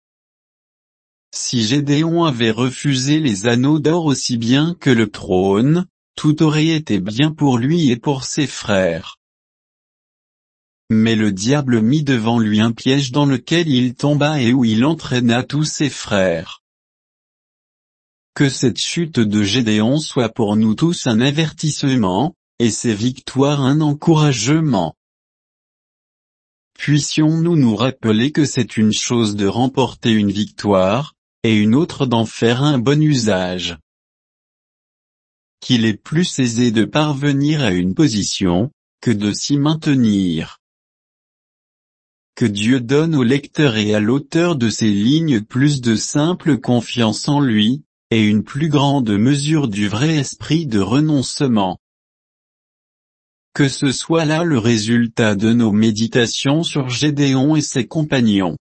Si Gédéon avait refusé les anneaux d'or aussi bien que le trône, tout aurait été bien pour lui et pour ses frères. Mais le diable mit devant lui un piège dans lequel il tomba et où il entraîna tous ses frères. Que cette chute de Gédéon soit pour nous tous un avertissement, et ses victoires un encouragement. Puissions-nous nous rappeler que c'est une chose de remporter une victoire, et une autre d'en faire un bon usage. Qu'il est plus aisé de parvenir à une position, que de s'y maintenir. Que Dieu donne au lecteur et à l'auteur de ces lignes plus de simple confiance en lui, et une plus grande mesure du vrai esprit de renoncement. Que ce soit là le résultat de nos méditations sur Gédéon et ses compagnons.